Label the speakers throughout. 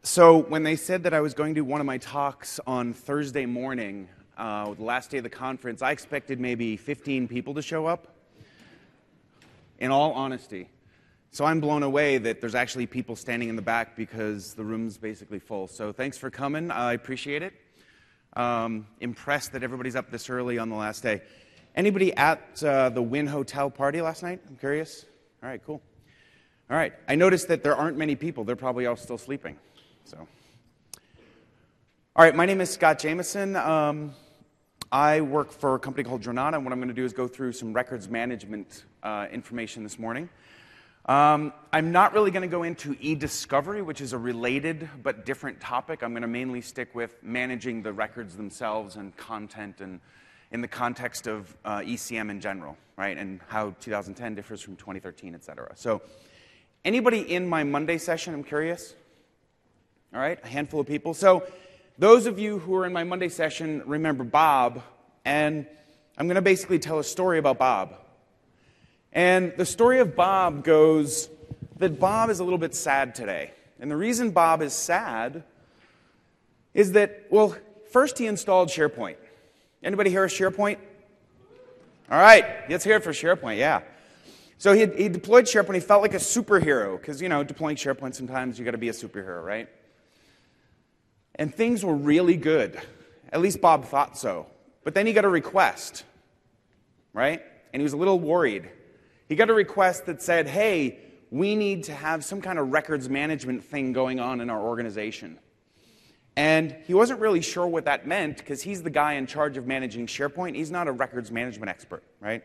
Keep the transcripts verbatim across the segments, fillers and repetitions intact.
Speaker 1: So when they said that I was going to do one of my talks on Thursday morning, uh, the last day of the conference, I expected maybe fifteen people to show up, in all honesty. So I'm blown away that there's actually people standing in the back because the room's basically full. So thanks for coming. I appreciate it. Um, impressed that everybody's up this early on the last day. Anybody at uh, the Wynn Hotel party last night? I'm curious. All right, cool. All right. I noticed that there aren't many people. They're probably all still sleeping. So, all right, my name is Scott Jameson. Um, I work for a company called Jornada, and what I'm going to do is go through some records management uh, information this morning. Um, I'm not really going to go into e-discovery, which is a related but different topic. I'm going to mainly stick with managing the records themselves and content, and in the context of uh, E C M in general, right, and how two thousand ten differs from twenty thirteen, et cetera. So, anybody in my Monday session? I'm curious. All right, a handful of people. So those of you who are in my Monday session remember Bob, and I'm going to basically tell a story about Bob. And the story of Bob goes that Bob is a little bit sad today. And the reason Bob is sad is that, well, first he installed SharePoint. Anybody here a SharePoint? All right, let's hear it for SharePoint, yeah. So he, he deployed SharePoint. He felt like a superhero because, you know, deploying SharePoint sometimes you got to be a superhero, right? And things were really good. At least Bob thought so. But then he got a request, right? And he was a little worried. He got a request that said, hey, we need to have some kind of records management thing going on in our organization. And he wasn't really sure what that meant because he's the guy in charge of managing SharePoint. He's not a records management expert, right?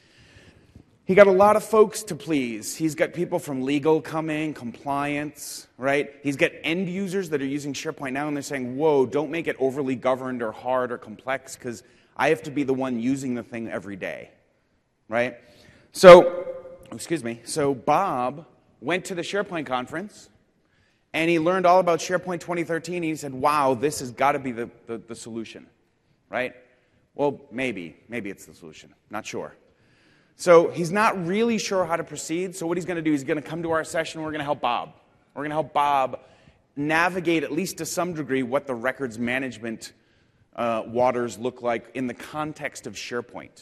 Speaker 1: He got a lot of folks to please. He's got people from legal coming, compliance, right? He's got end users that are using SharePoint now, and they're saying, whoa, don't make it overly governed or hard or complex, because I have to be the one using the thing every day, right? So, excuse me, so Bob went to the SharePoint conference, and he learned all about SharePoint twenty thirteen, and he said, wow, this has got to be the, the, the solution, right? Well, maybe. Maybe it's the solution. Not sure. So he's not really sure how to proceed, so what he's going to do is he's going to come to our session, and we're going to help Bob. We're going to help Bob navigate, at least to some degree, what the records management uh, waters look like in the context of SharePoint.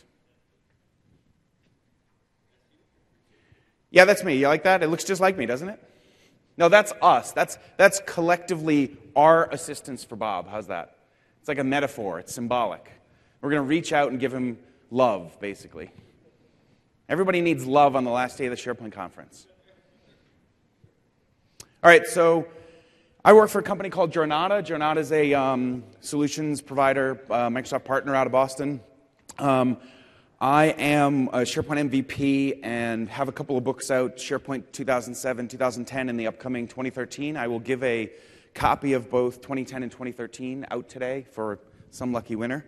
Speaker 1: Yeah, that's me. You like that? It looks just like me, doesn't it? No, that's us. That's, that's collectively our assistance for Bob. How's that? It's like a metaphor. It's symbolic. We're going to reach out and give him love, basically. Everybody needs love on the last day of the SharePoint conference. All right, so I work for a company called Jornada. Jornada is a um, solutions provider, uh, Microsoft partner out of Boston. Um, I am a SharePoint M V P and have a couple of books out, SharePoint two thousand seven, two thousand ten, and the upcoming twenty thirteen. I will give a copy of both twenty ten and twenty thirteen out today for some lucky winner.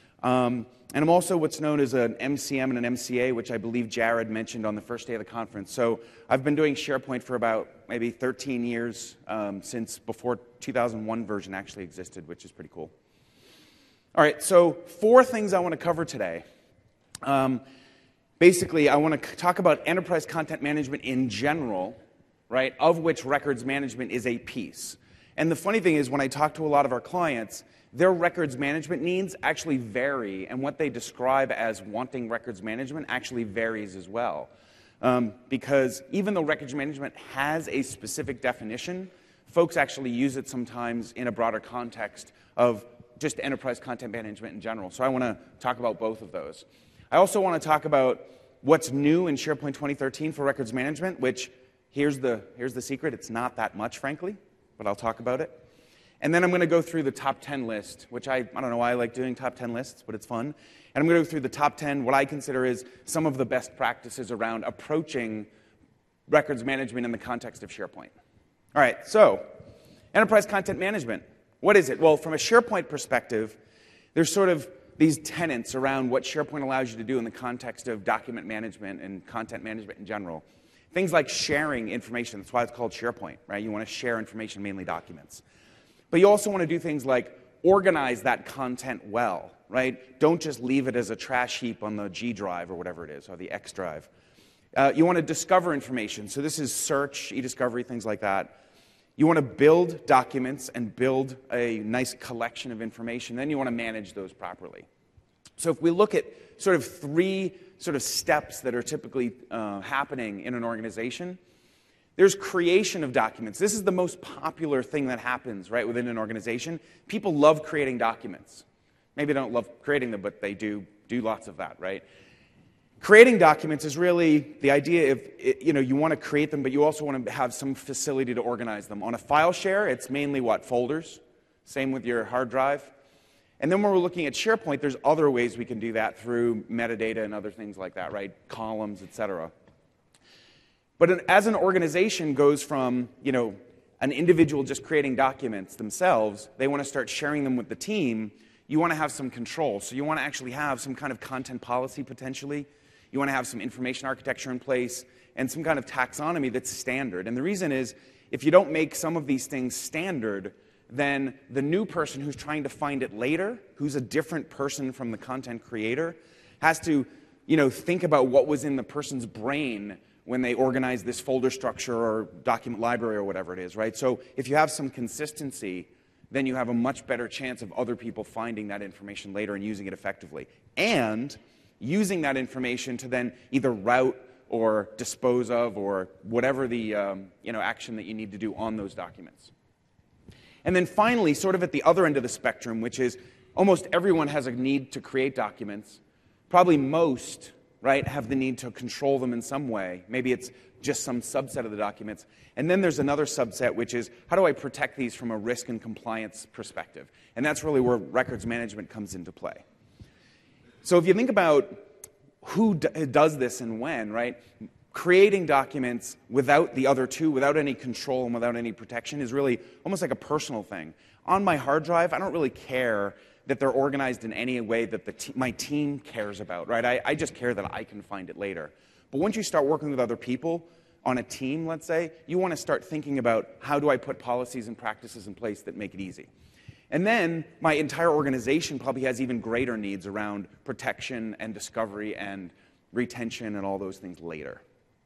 Speaker 1: Um, and I'm also what's known as an M C M and an M C A, which I believe Jared mentioned on the first day of the conference. So I've been doing SharePoint for about maybe thirteen years, um, since before two thousand one version actually existed, which is pretty cool. All right, so four things I want to cover today. Um, basically, I want to talk about enterprise content management in general, right, of which records management is a piece. And the funny thing is, when I talk to a lot of our clients, their records management needs actually vary, and what they describe as wanting records management actually varies as well. Um, because even though records management has a specific definition, folks actually use it sometimes in a broader context of just enterprise content management in general. So I want to talk about both of those. I also want to talk about what's new in SharePoint twenty thirteen for records management, which here's the, here's the secret. It's not that much, frankly, but I'll talk about it. And then I'm going to go through the top ten list, which I, I don't know why I like doing top ten lists, but it's fun. And I'm going to go through the top ten, what I consider is some of the best practices around approaching records management in the context of SharePoint. All right, so enterprise content management. What is it? Well, from a SharePoint perspective, there's sort of these tenets around what SharePoint allows you to do in the context of document management and content management in general. Things like sharing information. That's why it's called SharePoint, right? You want to share information, mainly documents. But you also want to do things like organize that content well, right? Don't just leave it as a trash heap on the G drive or whatever it is, or the X drive. Uh, you want to discover information. So this is search, e-discovery, things like that. You want to build documents and build a nice collection of information. Then you want to manage those properly. So if we look at sort of three sort of steps that are typically uh, happening in an organization, there's creation of documents. This is the most popular thing that happens, right, within an organization. People love creating documents. Maybe they don't love creating them, but they do do lots of that, right? Creating documents is really the idea of, you know, you want to create them, but you also want to have some facility to organize them. On a file share, it's mainly what? Folders. Same with your hard drive. And then when we're looking at SharePoint, there's other ways we can do that through metadata and other things like that, right? Columns, et cetera. But an, as an organization goes from, you know, an individual just creating documents themselves, they want to start sharing them with the team, you want to have some control. So you want to actually have some kind of content policy potentially. You want to have some information architecture in place and some kind of taxonomy that's standard. And the reason is, if you don't make some of these things standard, then the new person who's trying to find it later, who's a different person from the content creator, has to, you know, think about what was in the person's brain when they organized this folder structure or document library or whatever it is, right? So if you have some consistency, then you have a much better chance of other people finding that information later and using it effectively. And using that information to then either route or dispose of or whatever the um, you know, action that you need to do on those documents. And then finally, sort of at the other end of the spectrum, which is almost everyone has a need to create documents. Probably most, right, have the need to control them in some way. Maybe it's just some subset of the documents. And then there's another subset, which is, how do I protect these from a risk and compliance perspective? And that's really where records management comes into play. So if you think about who d- does this and when, right, creating documents without the other two, without any control and without any protection is really almost like a personal thing. On my hard drive, I don't really care that they're organized in any way that the te- my team cares about, right? I, I just care that I can find it later. But once you start working with other people on a team, let's say, you want to start thinking about, how do I put policies and practices in place that make it easy? And then my entire organization probably has even greater needs around protection and discovery and retention and all those things later.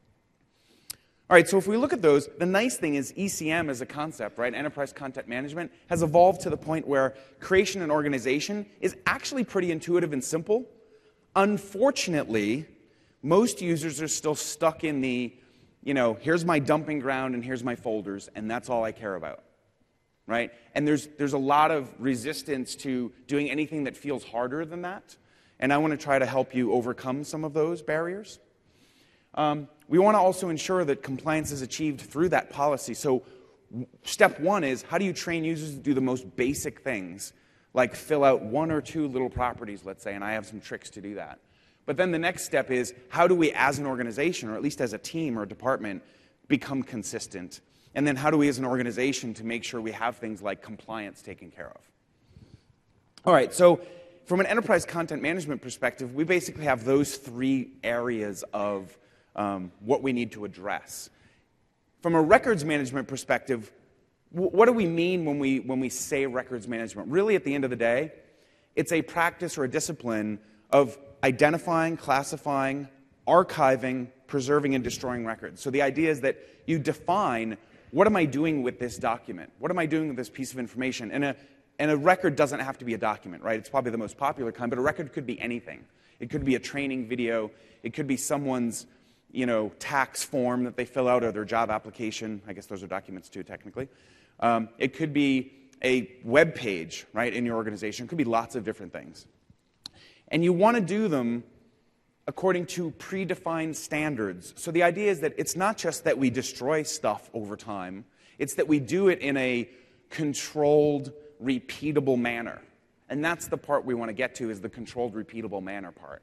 Speaker 1: All right, so if we look at those, the nice thing is E C M as a concept, right, enterprise content management, has evolved to the point where creation and organization is actually pretty intuitive and simple. Unfortunately, most users are still stuck in the, you know, here's my dumping ground and here's my folders, and that's all I care about. Right? And there's, there's a lot of resistance to doing anything that feels harder than that. And I want to try to help you overcome some of those barriers. Um, we want to also ensure that compliance is achieved through that policy. So step one is, how do you train users to do the most basic things, like fill out one or two little properties, let's say, and I have some tricks to do that. But then the next step is, how do we as an organization, or at least as a team or a department, become consistent? And then how do we as an organization to make sure we have things like compliance taken care of? All right, so from an enterprise content management perspective, we basically have those three areas of um, what we need to address. From a records management perspective, w- what do we mean when we, when we say records management? Really, at the end of the day, it's a practice or a discipline of identifying, classifying, archiving, preserving, and destroying records. So the idea is that you define, what am I doing with this document? What am I doing with this piece of information? And a, and a record doesn't have to be a document, right? It's probably the most popular kind, but a record could be anything. It could be a training video. It could be someone's, you know, tax form that they fill out, or their job application. I guess those are documents too, technically. Um, it could be a web page, right, in your organization. It could be lots of different things. And you want to do them according to predefined standards. So the idea is that it's not just that we destroy stuff over time, it's that we do it in a controlled, repeatable manner. And that's the part we want to get to, is the controlled, repeatable manner part.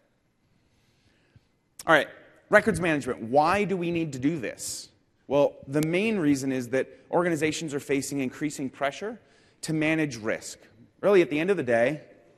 Speaker 1: All right, records management. Why do we need to do this? Well, the main reason is that organizations are facing increasing pressure to manage risk. Really, at the end of the day,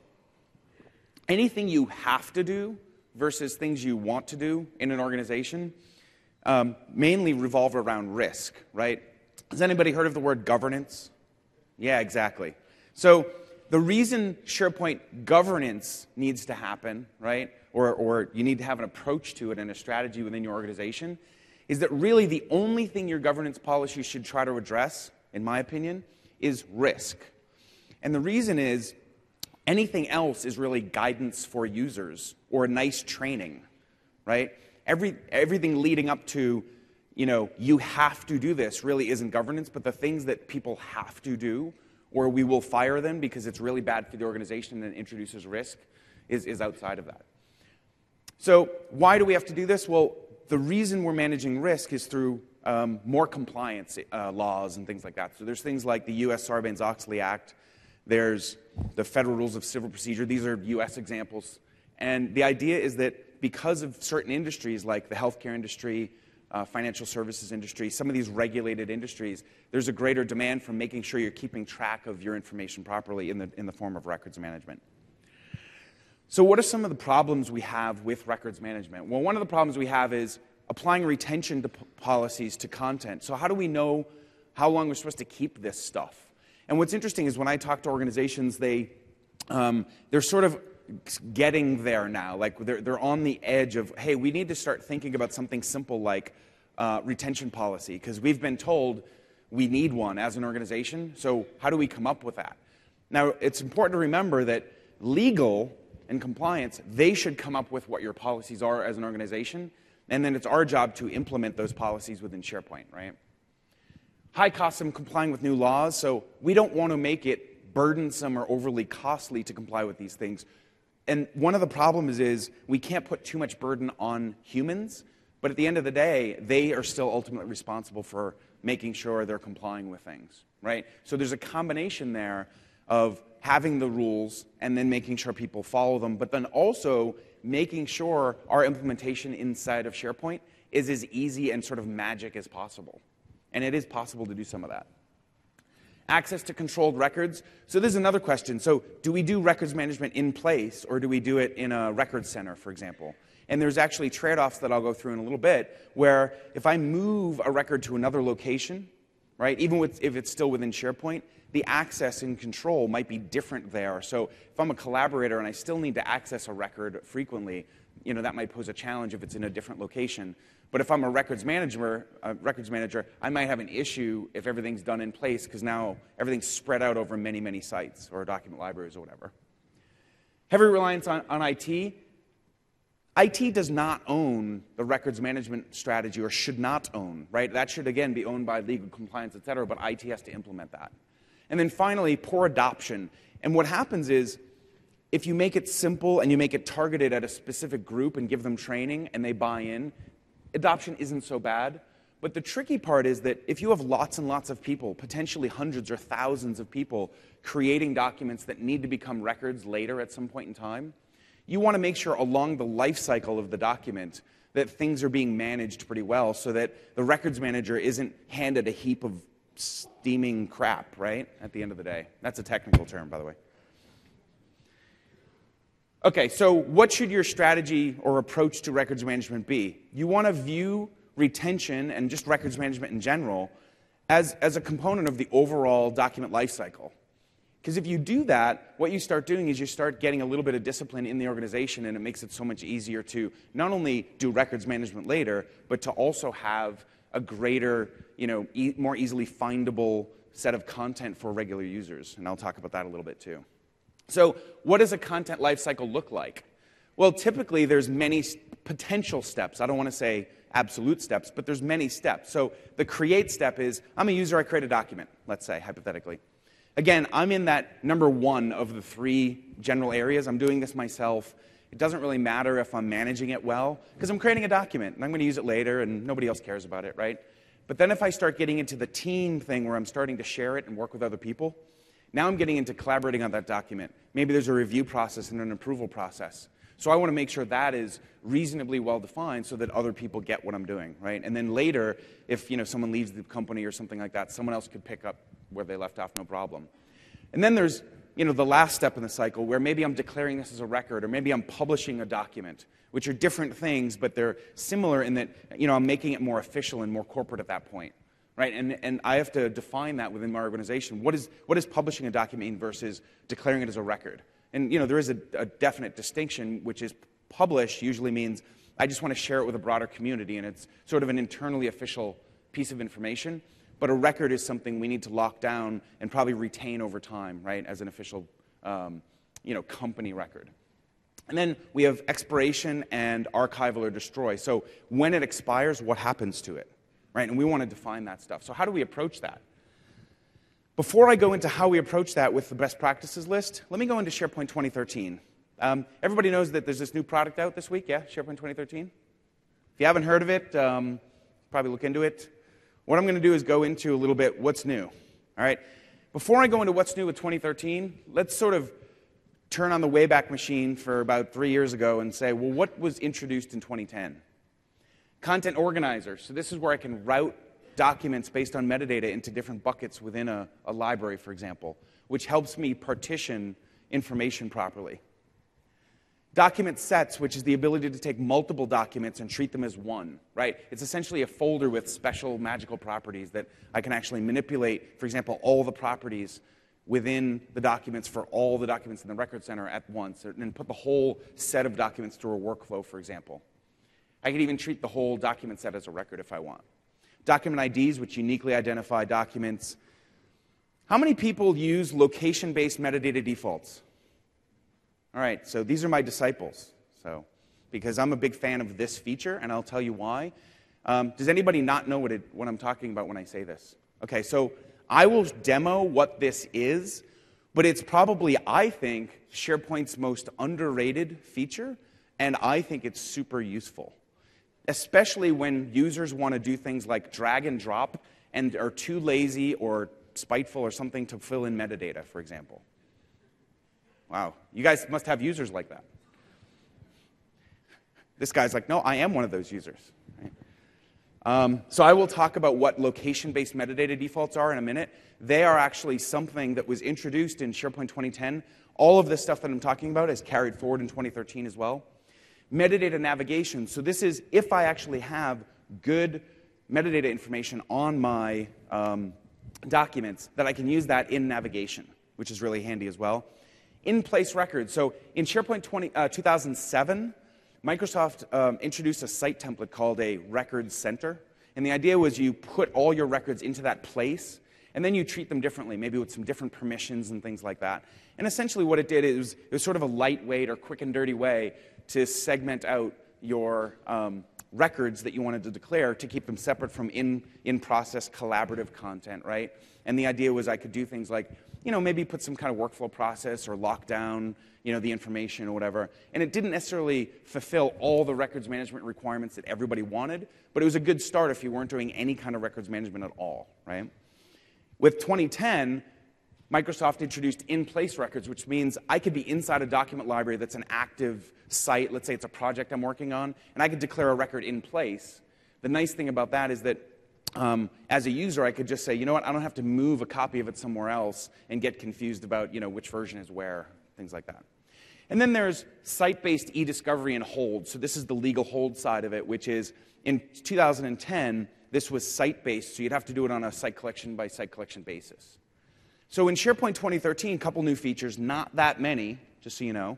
Speaker 1: anything you have to do versus things you want to do in an organization um, mainly revolve around risk, right? Has anybody heard of the word governance? Yeah, exactly. So the reason SharePoint governance needs to happen, right, or, or you need to have an approach to it and a strategy within your organization, is that really the only thing your governance policy should try to address in my opinion, is risk. And the reason is, anything else is really guidance for users or nice training, right? Every, everything leading up to, you know, you have to do this really isn't governance, but the things that people have to do, or we will fire them because it's really bad for the organization and introduces risk, is, is outside of that. So why do we have to do this? Well, the reason we're managing risk is through um, more compliance uh, laws and things like that. So there's things like the U S Sarbanes-Oxley Act. There's the Federal Rules of Civil Procedure. These are U S examples. And the idea is that because of certain industries like the healthcare industry, uh, financial services industry, some of these regulated industries, there's a greater demand for making sure you're keeping track of your information properly in the, in the form of records management. So what are some of the problems we have with records management? Well, one of the problems we have is applying retention to policies to content. So how do we know how long we're supposed to keep this stuff? And what's interesting is when I talk to organizations, they, um, they're sort of getting there now. Like they're, they're on the edge of, hey, we need to start thinking about something simple like uh, retention policy, because we've been told we need one as an organization. So how do we come up with that? Now, it's important to remember that legal and compliance, they should come up with what your policies are as an organization, and then it's our job to implement those policies within SharePoint, right? High costs of complying with new laws, so we don't want to make it burdensome or overly costly to comply with these things. And one of the problems is we can't put too much burden on humans, but at the end of the day, they are still ultimately responsible for making sure they're complying with things, right? So there's a combination there of having the rules and then making sure people follow them, but then also making sure our implementation inside of SharePoint is as easy and sort of magic as possible. And it is possible to do some of that. Access to controlled records. So this is another question. So do we do records management in place, or do we do it in a records center, for example? And there's actually trade-offs that I'll go through in a little bit, where if I move a record to another location, right, even with, if it's still within SharePoint, the access and control might be different there. So if I'm a collaborator and I still need to access a record frequently, you know, that might pose a challenge if it's in a different location. But if I'm a records manager, a records manager, I might have an issue if everything's done in place, because now everything's spread out over many, many sites or document libraries or whatever. Heavy reliance on, on I T. I T does not own the records management strategy, or should not own, right? That should, again, be owned by legal compliance, et cetera, but I T has to implement that. And then finally, poor adoption. And what happens is, if you make it simple and you make it targeted at a specific group and give them training and they buy in, adoption isn't so bad. But the tricky part is that if you have lots and lots of people, potentially hundreds or thousands of people, creating documents that need to become records later at some point in time, you want to make sure along the life cycle of the document that things are being managed pretty well, so that the records manager isn't handed a heap of steaming crap, right, at the end of the day. That's a technical term, by the way. Okay, so what should your strategy or approach to records management be? You want to view retention and just records management in general as, as a component of the overall document lifecycle. Because if you do that, what you start doing is you start getting a little bit of discipline in the organization, and it makes it so much easier to not only do records management later, but to also have a greater, you know, e- more easily findable set of content for regular users. And I'll talk about that a little bit too. So what does a content lifecycle look like? Well, typically there's many potential steps. I don't want to say absolute steps, but there's many steps. So the create step is, I'm a user, I create a document, let's say, hypothetically. Again, I'm in that number one of the three general areas. I'm doing this myself. It doesn't really matter if I'm managing it well, because I'm creating a document, and I'm going to use it later, and nobody else cares about it, right? But then if I start getting into the team thing where I'm starting to share it and work with other people, now I'm getting into collaborating on that document. Maybe there's a review process and an approval process. So I want to make sure that is reasonably well defined so that other people get what I'm doing, right? And then later, if you know someone leaves the company or something like that, someone else could pick up where they left off, no problem. And then there's you know the last step in the cycle where maybe I'm declaring this as a record, or maybe I'm publishing a document, which are different things, but they're similar in that you know I'm making it more official and more corporate at that point. Right, and, and I have to define that within my organization. What is, what is publishing a document mean versus declaring it as a record? And you know, there is a, a definite distinction, which is publish usually means I just want to share it with a broader community, and it's sort of an internally official piece of information. but a record is something we need to lock down and probably retain over time, right, as an official um, you know, company record. And then we have expiration and archival or destroy. So when it expires, what happens to it, right? And we want to define that stuff. So how do we approach that? Before I go into how we approach that with the best practices list, let me go into SharePoint twenty thirteen. Um, everybody knows that there's this new product out this week, yeah? SharePoint twenty thirteen? If you haven't heard of it, um, probably look into it. What I'm going to do is go into a little bit what's new, all right? Before I go into what's new with twenty thirteen, let's sort of turn on the Wayback Machine for about three years ago and say, well, what was introduced in twenty ten? Content Organizer. So this is where I can route documents based on metadata into different buckets within a, a library, for example, which helps me partition information properly. Document sets, which is the ability to take multiple documents and treat them as one, right? It's essentially a folder with special magical properties that I can actually manipulate, for example, all the properties within the documents for all the documents in the Record Center at once, and then put the whole set of documents through a workflow, for example. I could even treat the whole document set as a record if I want. Document I Ds, which uniquely identify documents. How many people use location-based metadata defaults? All right, so these are my disciples, so because I'm a big fan of this feature, and I'll tell you why. Um, does anybody not know what, it, what I'm talking about when I say this? Okay, so I will demo what this is, but it's probably, I think, SharePoint's most underrated feature, and I think it's super useful, especially when users want to do things like drag and drop and are too lazy or spiteful or something to fill in metadata, for example. Wow, you guys must have users like that. This guy's like, no, I am one of those users. Right? Um, so I will talk about what location-based metadata defaults are in a minute. They are actually something that was introduced in SharePoint twenty ten. All of this stuff that I'm talking about is carried forward in twenty thirteen as well. Metadata navigation. So this is if I actually have good metadata information on my um, documents, that I can use that in navigation, which is really handy as well. In-place records. So in SharePoint twenty, uh, two thousand seven, Microsoft um, introduced a site template called a record center. And the idea was you put all your records into that place, and then you treat them differently, maybe with some different permissions and things like that. And essentially what it did is it was sort of a lightweight or quick and dirty way to segment out your um, records that you wanted to declare to keep them separate from in, in-process collaborative content, right? And the idea was I could do things like, you know, maybe put some kind of workflow process or lock down, you know, the information or whatever. And it didn't necessarily fulfill all the records management requirements that everybody wanted, but it was a good start if you weren't doing any kind of records management at all, right? With twenty ten, Microsoft introduced in-place records, which means I could be inside a document library that's an active site. Let's say it's a project I'm working on, and I could declare a record in place. The nice thing about that is that Um, as a user, I could just say, you know what, I don't have to move a copy of it somewhere else and get confused about, you know, which version is where, things like that. And then there's site-based e-discovery and hold. So this is the legal hold side of it, which is in two thousand ten, this was site-based, so you'd have to do it on a site collection by site collection basis. So in SharePoint twenty thirteen, a couple new features, not that many, just so you know.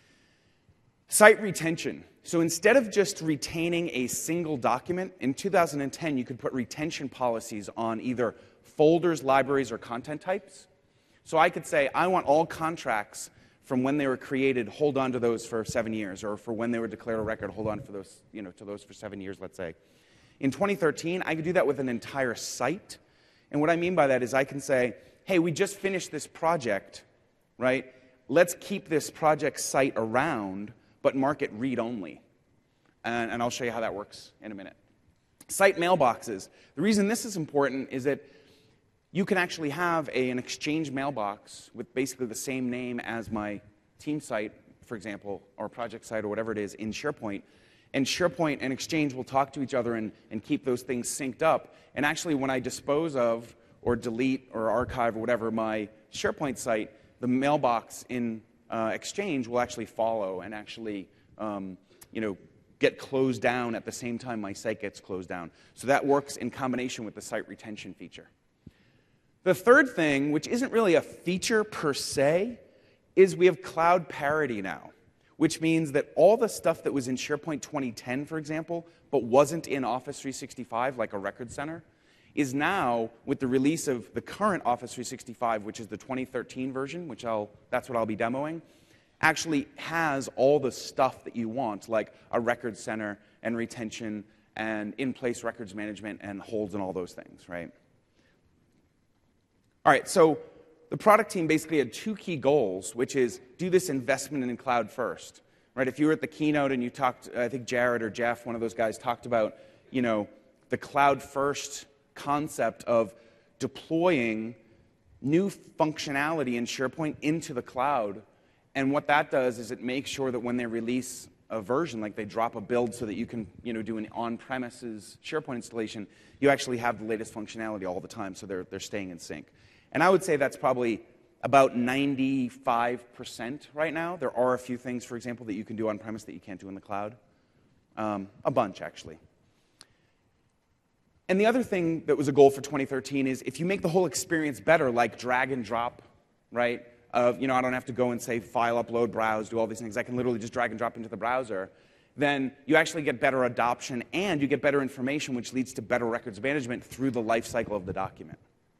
Speaker 1: Site retention. So instead of just retaining a single document, in two thousand ten you could put retention policies on either folders, libraries, or content types. So I could say, I want all contracts from when they were created, hold on to those for seven years, or for when they were declared a record, hold on for those, you know, to those for seven years, let's say. In twenty thirteen, I could do that with an entire site. And what I mean by that is I can say, hey, we just finished this project, right? Let's keep this project site around, but mark it read-only. And, and I'll show you how that works in a minute. Site mailboxes. The reason this is important is that you can actually have a, an Exchange mailbox with basically the same name as my team site, for example, or project site or whatever it is in SharePoint. And SharePoint and Exchange will talk to each other and, and keep those things synced up. And actually, when I dispose of or delete or archive or whatever my SharePoint site, the mailbox in uh, Exchange will actually follow and actually, um, you know, get closed down at the same time my site gets closed down. So that works in combination with the site retention feature. The third thing, which isn't really a feature per se, is we have cloud parity now, which means that all the stuff that was in SharePoint twenty ten, for example, but wasn't in Office three sixty-five, like a record center, is now, with the release of the current Office three sixty-five, which is the twenty thirteen version, which I'll, that's what I'll be demoing, actually has all the stuff that you want, like a record center and retention and in-place records management and holds and all those things, right? All right, so the product team basically had two key goals, which is do this investment in cloud first, right? If you were at the keynote and you talked, I think Jared or Jeff, one of those guys, talked about, you know, the cloud first concept of deploying new functionality in SharePoint into the cloud. And what that does is it makes sure that when they release a version, like they drop a build so that you can, you know, do an on-premises SharePoint installation, you actually have the latest functionality all the time, so they're, they're staying in sync. And I would say that's probably about ninety-five percent right now. There are a few things, for example, that you can do on-premise that you can't do in the cloud. Um, a bunch, actually. And the other thing that was a goal for twenty thirteen is if you make the whole experience better, like drag and drop, right? Of, you know, I don't have to go and say file, upload, browse, do all these things. I can literally just drag and drop into the browser. Then you actually get better adoption and you get better information, which leads to better records management through the life cycle of the document.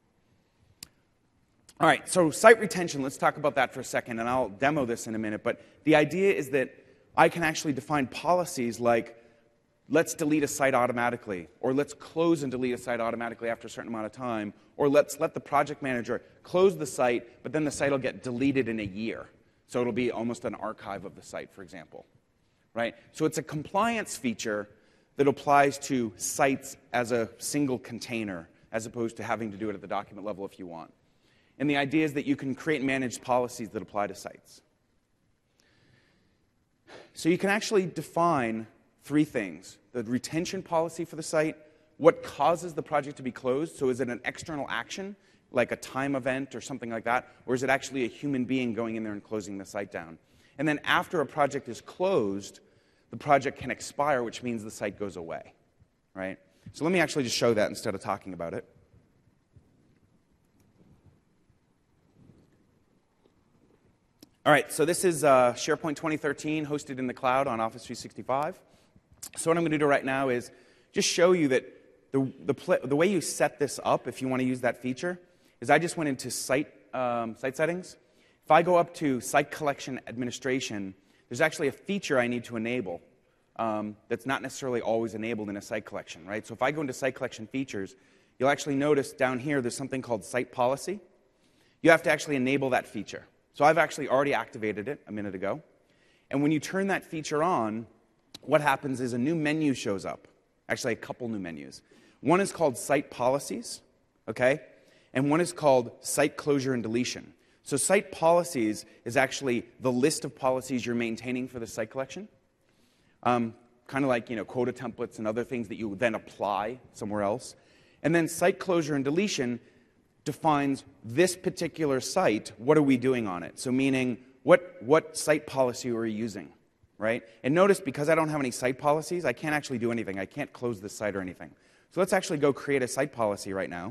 Speaker 1: All right, so site retention, let's talk about that for a second, and I'll demo this in a minute. But the idea is that I can actually define policies like, let's delete a site automatically, or let's close and delete a site automatically after a certain amount of time, or let's let the project manager close the site, but then the site will get deleted in a year. So it'll be almost an archive of the site, for example. Right? So it's a compliance feature that applies to sites as a single container, as opposed to having to do it at the document level if you want. And the idea is that you can create and manage policies that apply to sites. So you can actually define three things: the retention policy for the site, what causes the project to be closed. So is it an external action, like a time event or something like that, or is it actually a human being going in there and closing the site down? And then after a project is closed, the project can expire, which means the site goes away, right? So let me actually just show that instead of talking about it. All right, so this is uh, SharePoint twenty thirteen hosted in the cloud on Office three sixty-five. So what I'm going to do right now is just show you that the, the, pl the way you set this up, if you want to use that feature, is I just went into site, um, site settings. If I go up to Site Collection Administration, there's actually a feature I need to enable um, that's not necessarily always enabled in a site collection, right? So if I go into Site Collection Features, you'll actually notice down here there's something called Site Policy. You have to actually enable that feature. So I've actually already activated it a minute ago. And when you turn that feature on, what happens is a new menu shows up. Actually, a couple new menus. One is called Site Policies, okay? And one is called Site Closure and Deletion. So Site Policies is actually the list of policies you're maintaining for the site collection. Um, kind of like, you know, quota templates and other things that you then apply somewhere else. And then Site Closure and Deletion defines this particular site, what are we doing on it? So meaning, what, what site policy are we using, right? And notice, because I don't have any site policies, I can't actually do anything. I can't close this site or anything. So let's actually go create a site policy right now.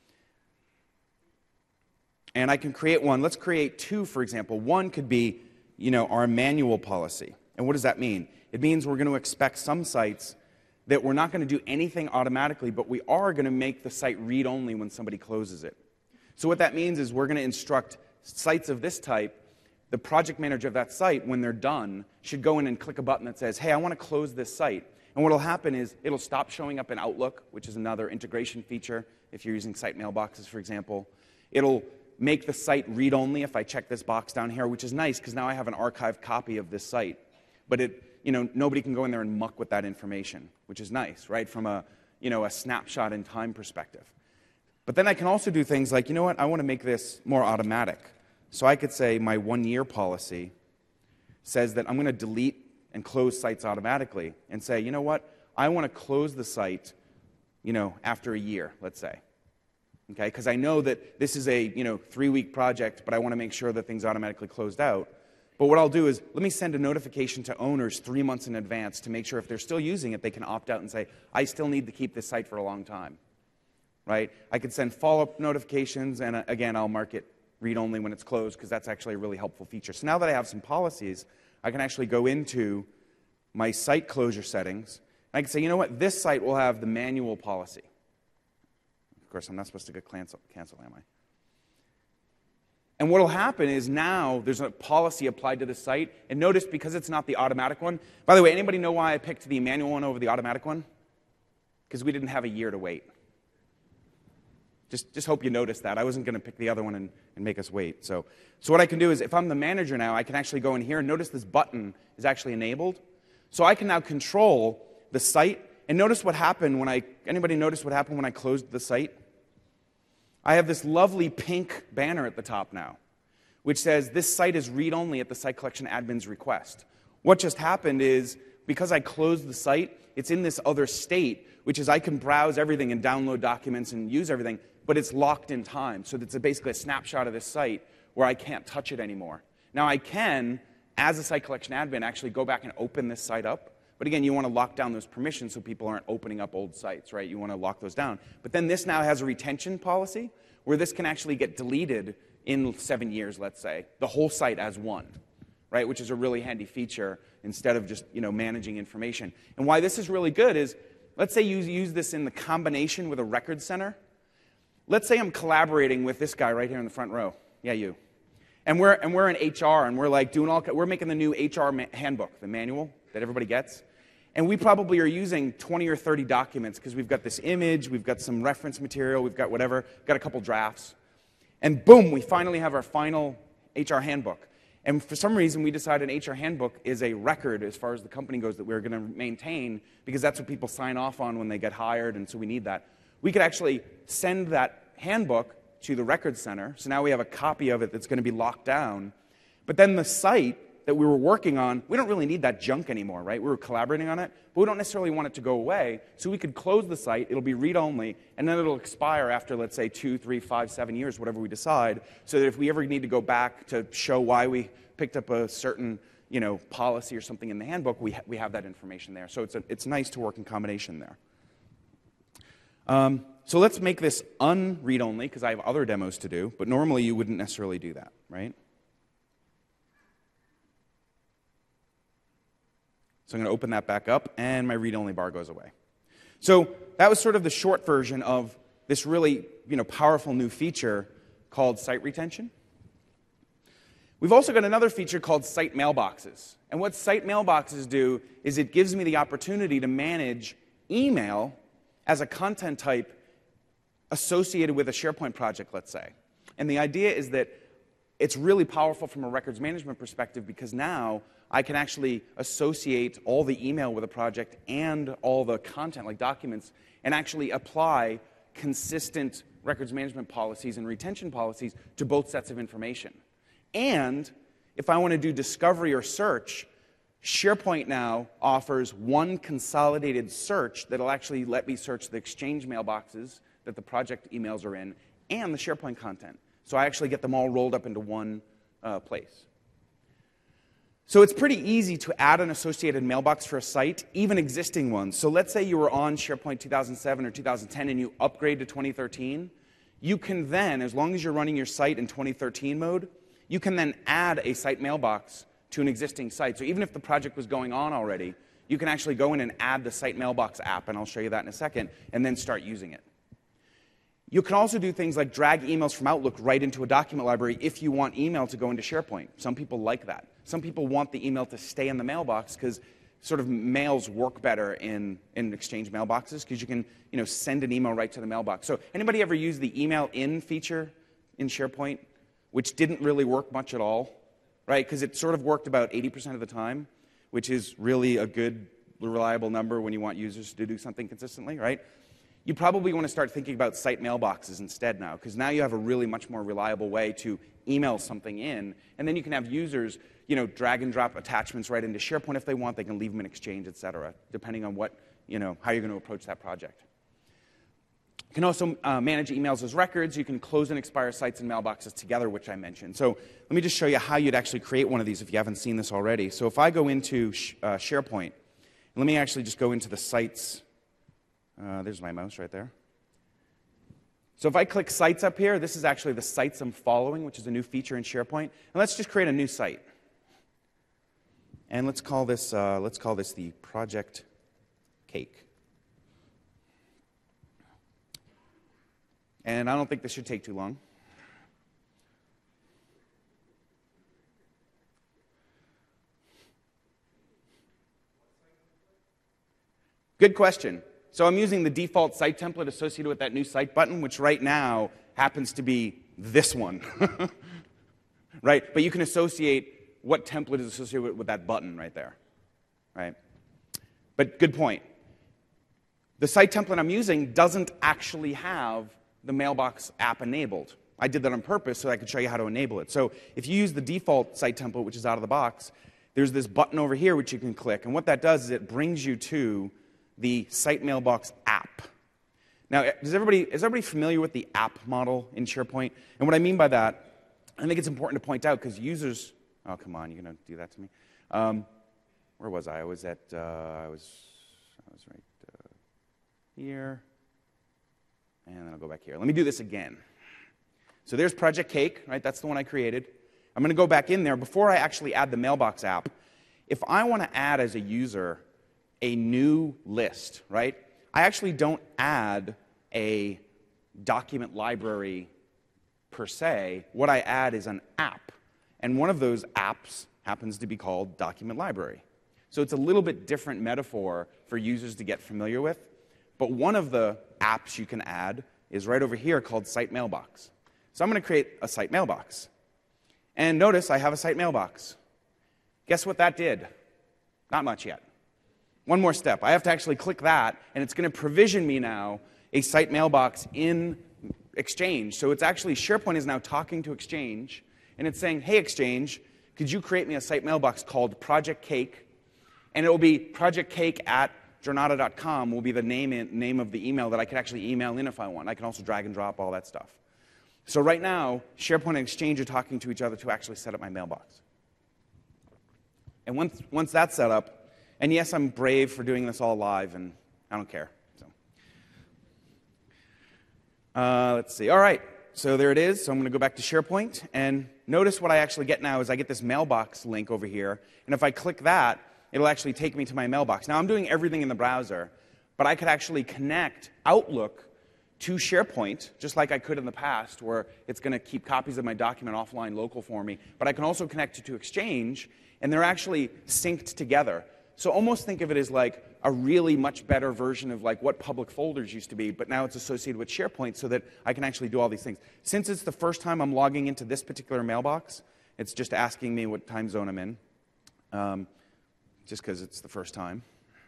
Speaker 1: And I can create one. Let's create two, for example. One could be, you know, our manual policy. And what does that mean? It means we're going to expect some sites that we're not going to do anything automatically, but we are going to make the site read-only when somebody closes it. So what that means is we're going to instruct sites of this type, the project manager of that site, when they're done, should go in and click a button that says, hey, I want to close this site. And what will happen is it'll stop showing up in Outlook, which is another integration feature if you're using site mailboxes, for example. It'll make the site read-only if I check this box down here, which is nice because now I have an archived copy of this site. But it, you know, nobody can go in there and muck with that information, which is nice, right, from a, you know, a snapshot in time perspective. But then I can also do things like, you know what, I want to make this more automatic. So I could say my one-year policy says that I'm going to delete and close sites automatically and say, you know what, I want to close the site, you know, after a year, let's say. Okay, because I know that this is a, you know, three-week project, but I want to make sure that things automatically closed out. But what I'll do is, let me send a notification to owners three months in advance to make sure if they're still using it, they can opt out and say, I still need to keep this site for a long time. Right? I could send follow-up notifications, and uh, again, I'll mark it read-only when it's closed, because that's actually a really helpful feature. So now that I have some policies, I can actually go into my site closure settings, and I can say, you know what, this site will have the manual policy. Of course, I'm not supposed to get cancel, cancel, am I? And what will happen is now there's a policy applied to the site. And notice, because it's not the automatic one. By the way, anybody know why I picked the manual one over the automatic one? Because we didn't have a year to wait. Just, just hope you noticed that. I wasn't going to pick the other one and, and make us wait. So, so what I can do is, if I'm the manager now, I can actually go in here and notice this button is actually enabled. So I can now control the site. And notice what happened when I, anybody notice what happened when I closed the site? I have this lovely pink banner at the top now, which says this site is read-only at the site collection admin's request. What just happened is, because I closed the site, it's in this other state, which is I can browse everything and download documents and use everything, but it's locked in time. So it's a basically a snapshot of this site where I can't touch it anymore. Now I can, as a site collection admin, actually go back and open this site up. But again, you want to lock down those permissions so people aren't opening up old sites, right? You want to lock those down. But then this now has a retention policy where this can actually get deleted in seven years, let's say, the whole site as one, right? Which is a really handy feature instead of just, you know, managing information. And why this is really good is, let's say you use this in the combination with a record center. Let's say I'm collaborating with this guy right here in the front row. Yeah, you. And we're, and we're in H R, and we're like doing all, we're making the new H R ma- handbook, the manual that everybody gets. And we probably are using twenty or thirty documents because we've got this image, we've got some reference material, we've got whatever, got a couple drafts. And boom, we finally have our final H R handbook. And for some reason, we decided an H R handbook is a record as far as the company goes that we're going to maintain because that's what people sign off on when they get hired, and so we need that. We could actually send that handbook to the record center. So now we have a copy of it that's going to be locked down. But then the site that we were working on, we don't really need that junk anymore, right? We were collaborating on it, but we don't necessarily want it to go away. So we could close the site, it'll be read-only, and then it'll expire after, let's say, two, three, five, seven years, whatever we decide, so that if we ever need to go back to show why we picked up a certain, you know, policy or something in the handbook, we, ha- we have that information there. So it's, a, it's nice to work in combination there. Um, so let's make this unread-only, because I have other demos to do, but normally you wouldn't necessarily do that, right? So I'm going to open that back up, and my read-only bar goes away. So that was sort of the short version of this really, you know, powerful new feature called site retention. We've also got another feature called site mailboxes. And what site mailboxes do is it gives me the opportunity to manage email as a content type associated with a SharePoint project, let's say. And the idea is that it's really powerful from a records management perspective because now I can actually associate all the email with a project and all the content, like documents, and actually apply consistent records management policies and retention policies to both sets of information. And if I want to do discovery or search, SharePoint now offers one consolidated search that'll actually let me search the Exchange mailboxes that the project emails are in and the SharePoint content. So I actually get them all rolled up into one uh, place. So it's pretty easy to add an associated mailbox for a site, even existing ones. So let's say you were on SharePoint two thousand seven or two thousand ten and you upgrade to twenty thirteen. You can then, as long as you're running your site in twenty thirteen mode, you can then add a site mailbox to an existing site. So even if the project was going on already, you can actually go in and add the site mailbox app, and I'll show you that in a second, and then start using it. You can also do things like drag emails from Outlook right into a document library if you want email to go into SharePoint. Some people like that. Some people want the email to stay in the mailbox because sort of mails work better in, in Exchange mailboxes because you can, you know, send an email right to the mailbox. So anybody ever use the email in feature in SharePoint, which didn't really work much at all, right? Because it sort of worked about eighty percent of the time, which is really a good, reliable number when you want users to do something consistently, right? You probably want to start thinking about site mailboxes instead now, because now you have a really much more reliable way to email something in, and then you can have users, you know, drag and drop attachments right into SharePoint if they want. They can leave them in Exchange, et cetera, depending on what, you know, how you're going to approach that project. You can also uh, manage emails as records. You can close and expire sites and mailboxes together, which I mentioned. So let me just show you how you'd actually create one of these if you haven't seen this already. So if I go into sh uh, SharePoint, let me actually just go into the sites. Uh, there's my mouse right there. So if I click Sites up here, this is actually the sites I'm following, which is a new feature in SharePoint. And let's just create a new site. And let's call this, uh, let's call this the Project Cake. And I don't think this should take too long. Good question. So I'm using the default site template associated with that new site button, which right now happens to be this one. Right? But you can associate what template is associated with, with that button right there. Right? But good point. The site template I'm using doesn't actually have the Mailbox app enabled. I did that on purpose so I could show you how to enable it. So if you use the default site template, which is out of the box, there's this button over here which you can click. And what that does is it brings you to the Site Mailbox app. Now, is everybody, is everybody familiar with the app model in SharePoint? And what I mean by that, I think it's important to point out because users, oh, come on, you're going to do that to me. Um, where was I? I was at, uh, I was, I was right uh, here. And then I'll go back here. Let me do this again. So there's Project Cake, right? That's the one I created. I'm going to go back in there. Before I actually add the Mailbox app, if I want to add as a user a new list, right? I actually don't add a document library per se. What I add is an app. And one of those apps happens to be called Document Library. So it's a little bit different metaphor for users to get familiar with. But one of the apps you can add is right over here called Site Mailbox. So I'm going to create a Site Mailbox. And notice I have a Site Mailbox. Guess what that did? Not much yet. One more step. I have to actually click that, and it's going to provision me now a Site Mailbox in Exchange. So it's actually, SharePoint is now talking to Exchange, and it's saying, hey, Exchange, could you create me a Site Mailbox called Project Cake? And it will be project cake at jornada dot com will be the name, in, name of the email that I can actually email in if I want. I can also drag and drop all that stuff. So right now, SharePoint and Exchange are talking to each other to actually set up my mailbox. And once, once that's set up, and yes, I'm brave for doing this all live, and I don't care. So, uh, let's see. All right, so there it is. So I'm going to go back to SharePoint, and notice what I actually get now is I get this mailbox link over here, and if I click that, it'll actually take me to my mailbox. Now, I'm doing everything in the browser, but I could actually connect Outlook to SharePoint, just like I could in the past, where it's going to keep copies of my document offline local for me, but I can also connect it to Exchange, and they're actually synced together. So almost think of it as like a really much better version of like what public folders used to be, but now it's associated with SharePoint so that I can actually do all these things. Since it's the first time I'm logging into this particular mailbox, it's just asking me what time zone I'm in, um, just because it's the first time.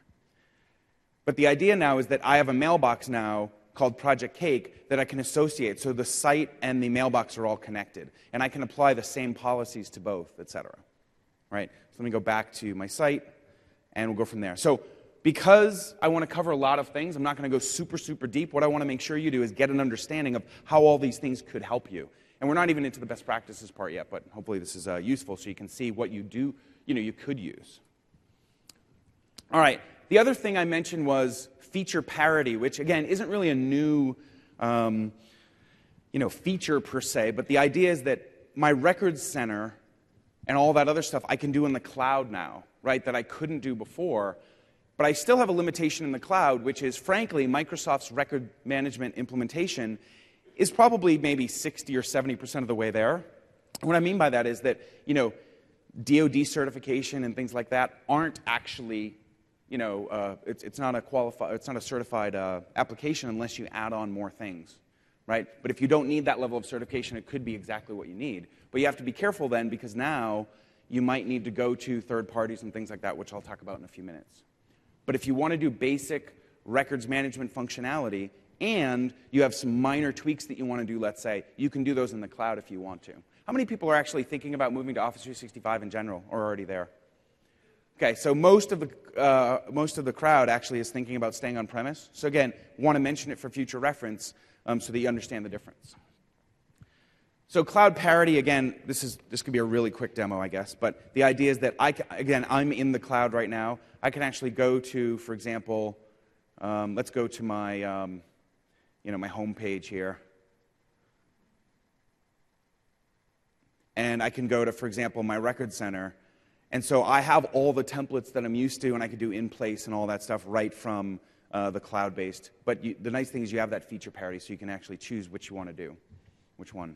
Speaker 1: But the idea now is that I have a mailbox now called Project Cake that I can associate. So the site and the mailbox are all connected. And I can apply the same policies to both, et cetera. Right? So let me go back to my site. And we'll go from there. So because I want to cover a lot of things, I'm not going to go super, super deep. What I want to make sure you do is get an understanding of how all these things could help you. And we're not even into the best practices part yet, but hopefully this is uh, useful so you can see what you do, you know, you could use. All right. The other thing I mentioned was feature parity, which, again, isn't really a new um, you know, feature per se, but the idea is that my records center and all that other stuff I can do in the cloud now, right, that I couldn't do before. But I still have a limitation in the cloud, which is, frankly, Microsoft's record management implementation is probably maybe sixty or seventy percent of the way there. What I mean by that is that, you know, D O D certification and things like that aren't actually, you know, uh, it's, it's not a qualified, it's not a certified uh, application unless you add on more things, right? But if you don't need that level of certification, it could be exactly what you need. But you have to be careful then, because now you might need to go to third parties and things like that, which I'll talk about in a few minutes. But if you want to do basic records management functionality, and you have some minor tweaks that you want to do, let's say, you can do those in the cloud if you want to. How many people are actually thinking about moving to Office three sixty-five in general, or are already there? Okay, so most of the uh, most of the crowd actually is thinking about staying on premise. So again, want to mention it for future reference um, so that you understand the difference. So cloud parity, again, this is this could be a really quick demo, I guess. But the idea is that I can, again, I'm in the cloud right now. I can actually go to, for example, um, let's go to my um, you know my home page here. And I can go to, for example, my record center. And so I have all the templates that I'm used to, and I can do in place and all that stuff right from uh, the cloud-based. But you, the nice thing is you have that feature parity, so you can actually choose which you want to do, which one.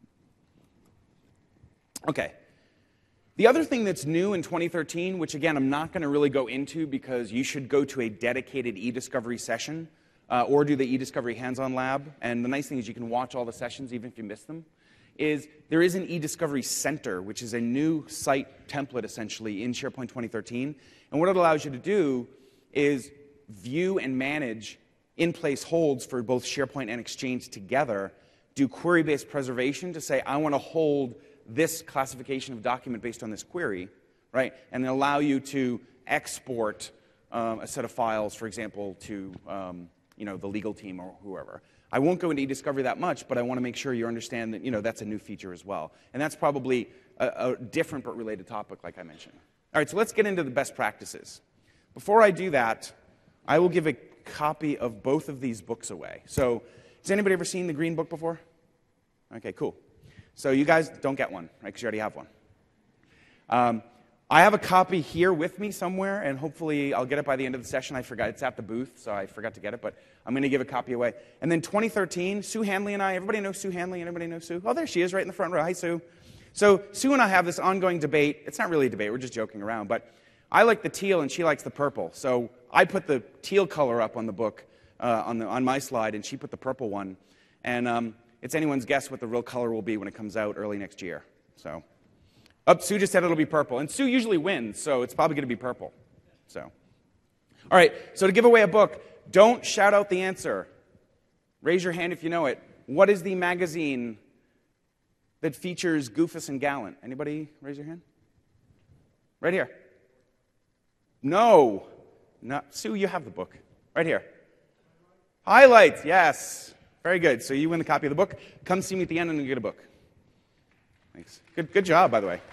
Speaker 1: Okay. The other thing that's new in twenty thirteen, which again I'm not going to really go into because you should go to a dedicated eDiscovery session uh, or do the eDiscovery hands-on lab. And the nice thing is you can watch all the sessions even if you miss them, is there is an eDiscovery Center, which is a new site template essentially in SharePoint twenty thirteen. And what it allows you to do is view and manage in-place holds for both SharePoint and Exchange together, do query-based preservation to say, I want to hold this classification of document based on this query, right? And then allow you to export um, a set of files, for example, to um, you know, the legal team or whoever. I won't go into eDiscovery that much, but I want to make sure you understand that you know, that's a new feature as well. And that's probably a, a different but related topic, like I mentioned. All right, so let's get into the best practices. Before I do that, I will give a copy of both of these books away. So, has anybody ever seen the Green Book before? Okay, cool. So you guys don't get one, right, because you already have one. Um, I have a copy here with me somewhere, and hopefully I'll get it by the end of the session. I forgot. It's at the booth, so I forgot to get it, but I'm going to give a copy away. And then twenty thirteen, Sue Hanley and I, everybody know Sue Hanley? Anybody know Sue? Oh, there she is right in the front row. Hi, Sue. So Sue and I have this ongoing debate. It's not really a debate. We're just joking around, but I like the teal, and she likes the purple. So I put the teal color up on the book, uh, on, the, on my slide, and she put the purple one. And um, it's anyone's guess what the real color will be when it comes out early next year. So, up, Sue just said it'll be purple. And Sue usually wins, so it's probably going to be purple. So, all right, so to give away a book, don't shout out the answer. Raise your hand if you know it. What is the magazine that features Goofus and Gallant? Anybody raise your hand? Right here. No. No. Sue, you have the book. Right here. Highlights, yes. Very good. So you win the copy of the book. Come see me at the end and you get a book. Thanks. Good, good job, by the way.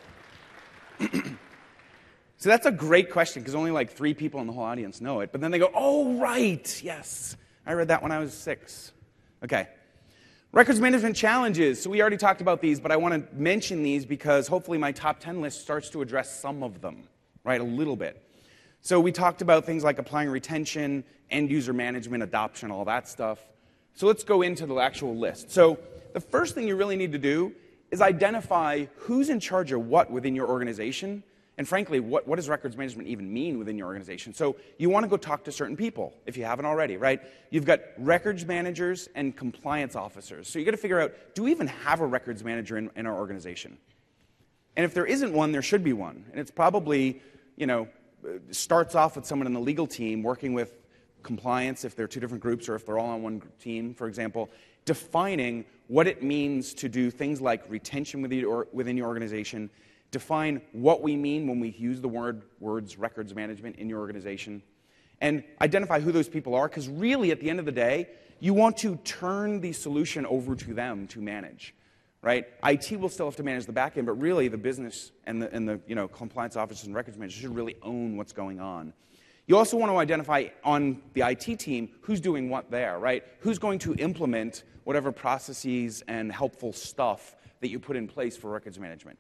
Speaker 1: So that's a great question because only like three people in the whole audience know it. But then they go, oh, right, yes. I read that when I was six. Okay. Records management challenges. So we already talked about these, but I want to mention these because hopefully my top ten list starts to address some of them, right, a little bit. So we talked about things like applying retention, end-user management, adoption, all that stuff. So let's go into the actual list. So the first thing you really need to do is identify who's in charge of what within your organization, and frankly, what, what does records management even mean within your organization? So you want to go talk to certain people, if you haven't already, right? You've got records managers and compliance officers. So you got to figure out, do we even have a records manager in, in our organization? And if there isn't one, there should be one. And it's probably, you know, starts off with someone in the legal team working with compliance, if they're two different groups or if they're all on one team, for example, defining what it means to do things like retention within your, within your organization, define what we mean when we use the word words records management in your organization, and identify who those people are, because really at the end of the day, you want to turn the solution over to them to manage, right? I T will still have to manage the back end, but really the business and the, and the you know, compliance officers and records managers should really own what's going on. You also want to identify on the I T team who's doing what there, right? Who's going to implement whatever processes and helpful stuff that you put in place for records management.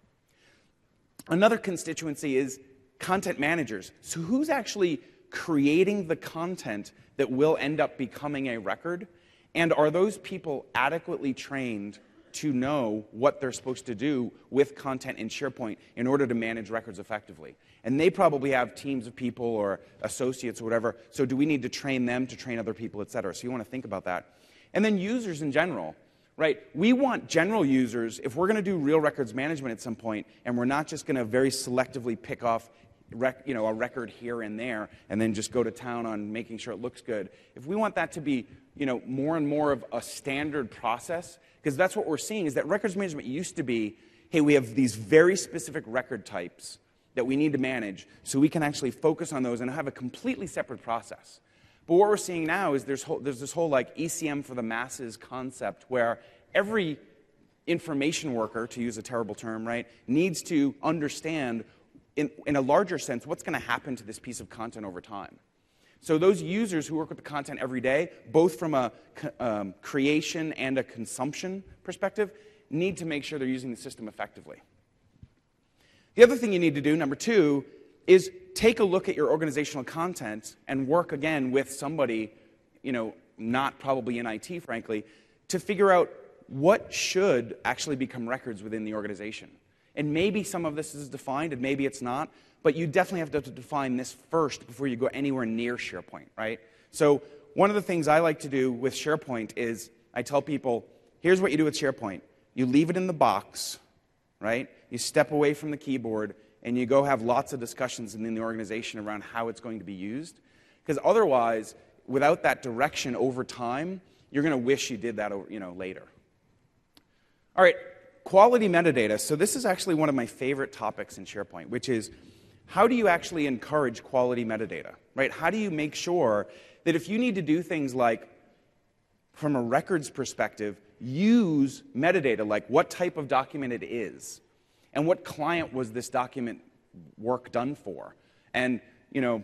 Speaker 1: Another constituency is content managers. So who's actually creating the content that will end up becoming a record? And are those people adequately trained to know what they're supposed to do with content in SharePoint in order to manage records effectively? And they probably have teams of people or associates or whatever, so do we need to train them to train other people, et cetera? So you want to think about that. And then users in general, right? We want general users, if we're going to do real records management at some point, and we're not just going to very selectively pick off rec, you know, a record here and there and then just go to town on making sure it looks good. If we want that to be, you know, more and more of a standard process, because that's what we're seeing is that records management used to be, hey, we have these very specific record types that we need to manage so we can actually focus on those and have a completely separate process. But what we're seeing now is there's, whole, there's this whole like E C M for the masses concept where every information worker, to use a terrible term, right, needs to understand in, in a larger sense what's going to happen to this piece of content over time. So those users who work with the content every day, both from a um, creation and a consumption perspective, need to make sure they're using the system effectively. The other thing you need to do, number two, is take a look at your organizational content and work again with somebody, you know, not probably in I T, frankly, to figure out what should actually become records within the organization. And maybe some of this is defined, and maybe it's not, but you definitely have to define this first before you go anywhere near SharePoint, right? So one of the things I like to do with SharePoint is I tell people, here's what you do with SharePoint. You leave it in the box, right? You step away from the keyboard, and you go have lots of discussions within the organization around how it's going to be used. Because otherwise, without that direction over time, you're going to wish you did that, you know, later. All right, quality metadata. So this is actually one of my favorite topics in SharePoint, which is how do you actually encourage quality metadata, right? How do you make sure that if you need to do things like, from a records perspective, use metadata, like what type of document it is, and what client was this document work done for, and, you know,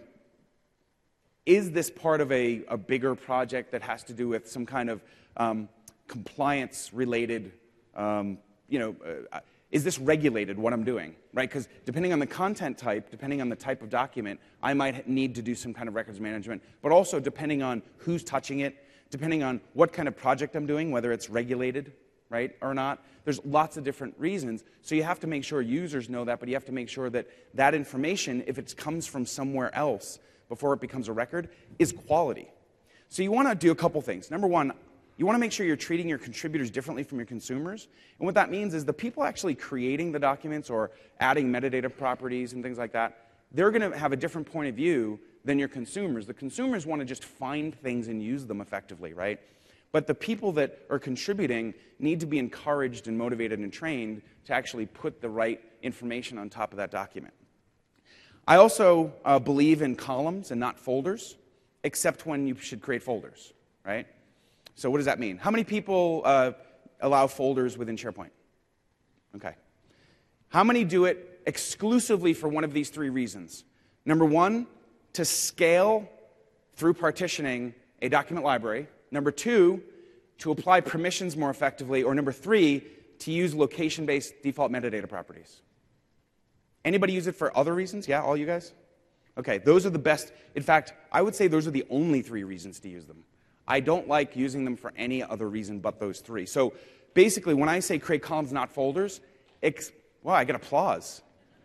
Speaker 1: is this part of a, a bigger project that has to do with some kind of um, compliance-related, um, you know, uh, is this regulated, what I'm doing, right? Because depending on the content type, depending on the type of document, I might need to do some kind of records management, but also depending on who's touching it, depending on what kind of project I'm doing, whether it's regulated, right, or not. There's lots of different reasons. So you have to make sure users know that, but you have to make sure that that information, if it comes from somewhere else before it becomes a record, is quality. So you want to do a couple things. Number one, you want to make sure you're treating your contributors differently from your consumers. And what that means is the people actually creating the documents or adding metadata properties and things like that, they're going to have a different point of view than your consumers. The consumers want to just find things and use them effectively, right? But the people that are contributing need to be encouraged and motivated and trained to actually put the right information on top of that document. I also uh, believe in columns and not folders, except when you should create folders, right? So what does that mean? How many people uh, allow folders within SharePoint? Okay. How many do it exclusively for one of these three reasons? Number one, to scale through partitioning a document library. Number two, to apply permissions more effectively. Or number three, to use location-based default metadata properties. Anybody use it for other reasons? Yeah, all you guys? Okay, those are the best. In fact, I would say those are the only three reasons to use them. I don't like using them for any other reason but those three. So basically, when I say create columns, not folders, ex wow, I get applause.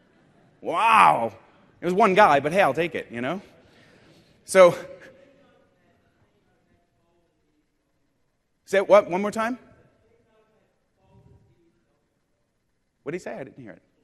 Speaker 1: Wow. It was one guy, but hey, I'll take it, you know? So, say it what? One more time? What did he say? I didn't hear it.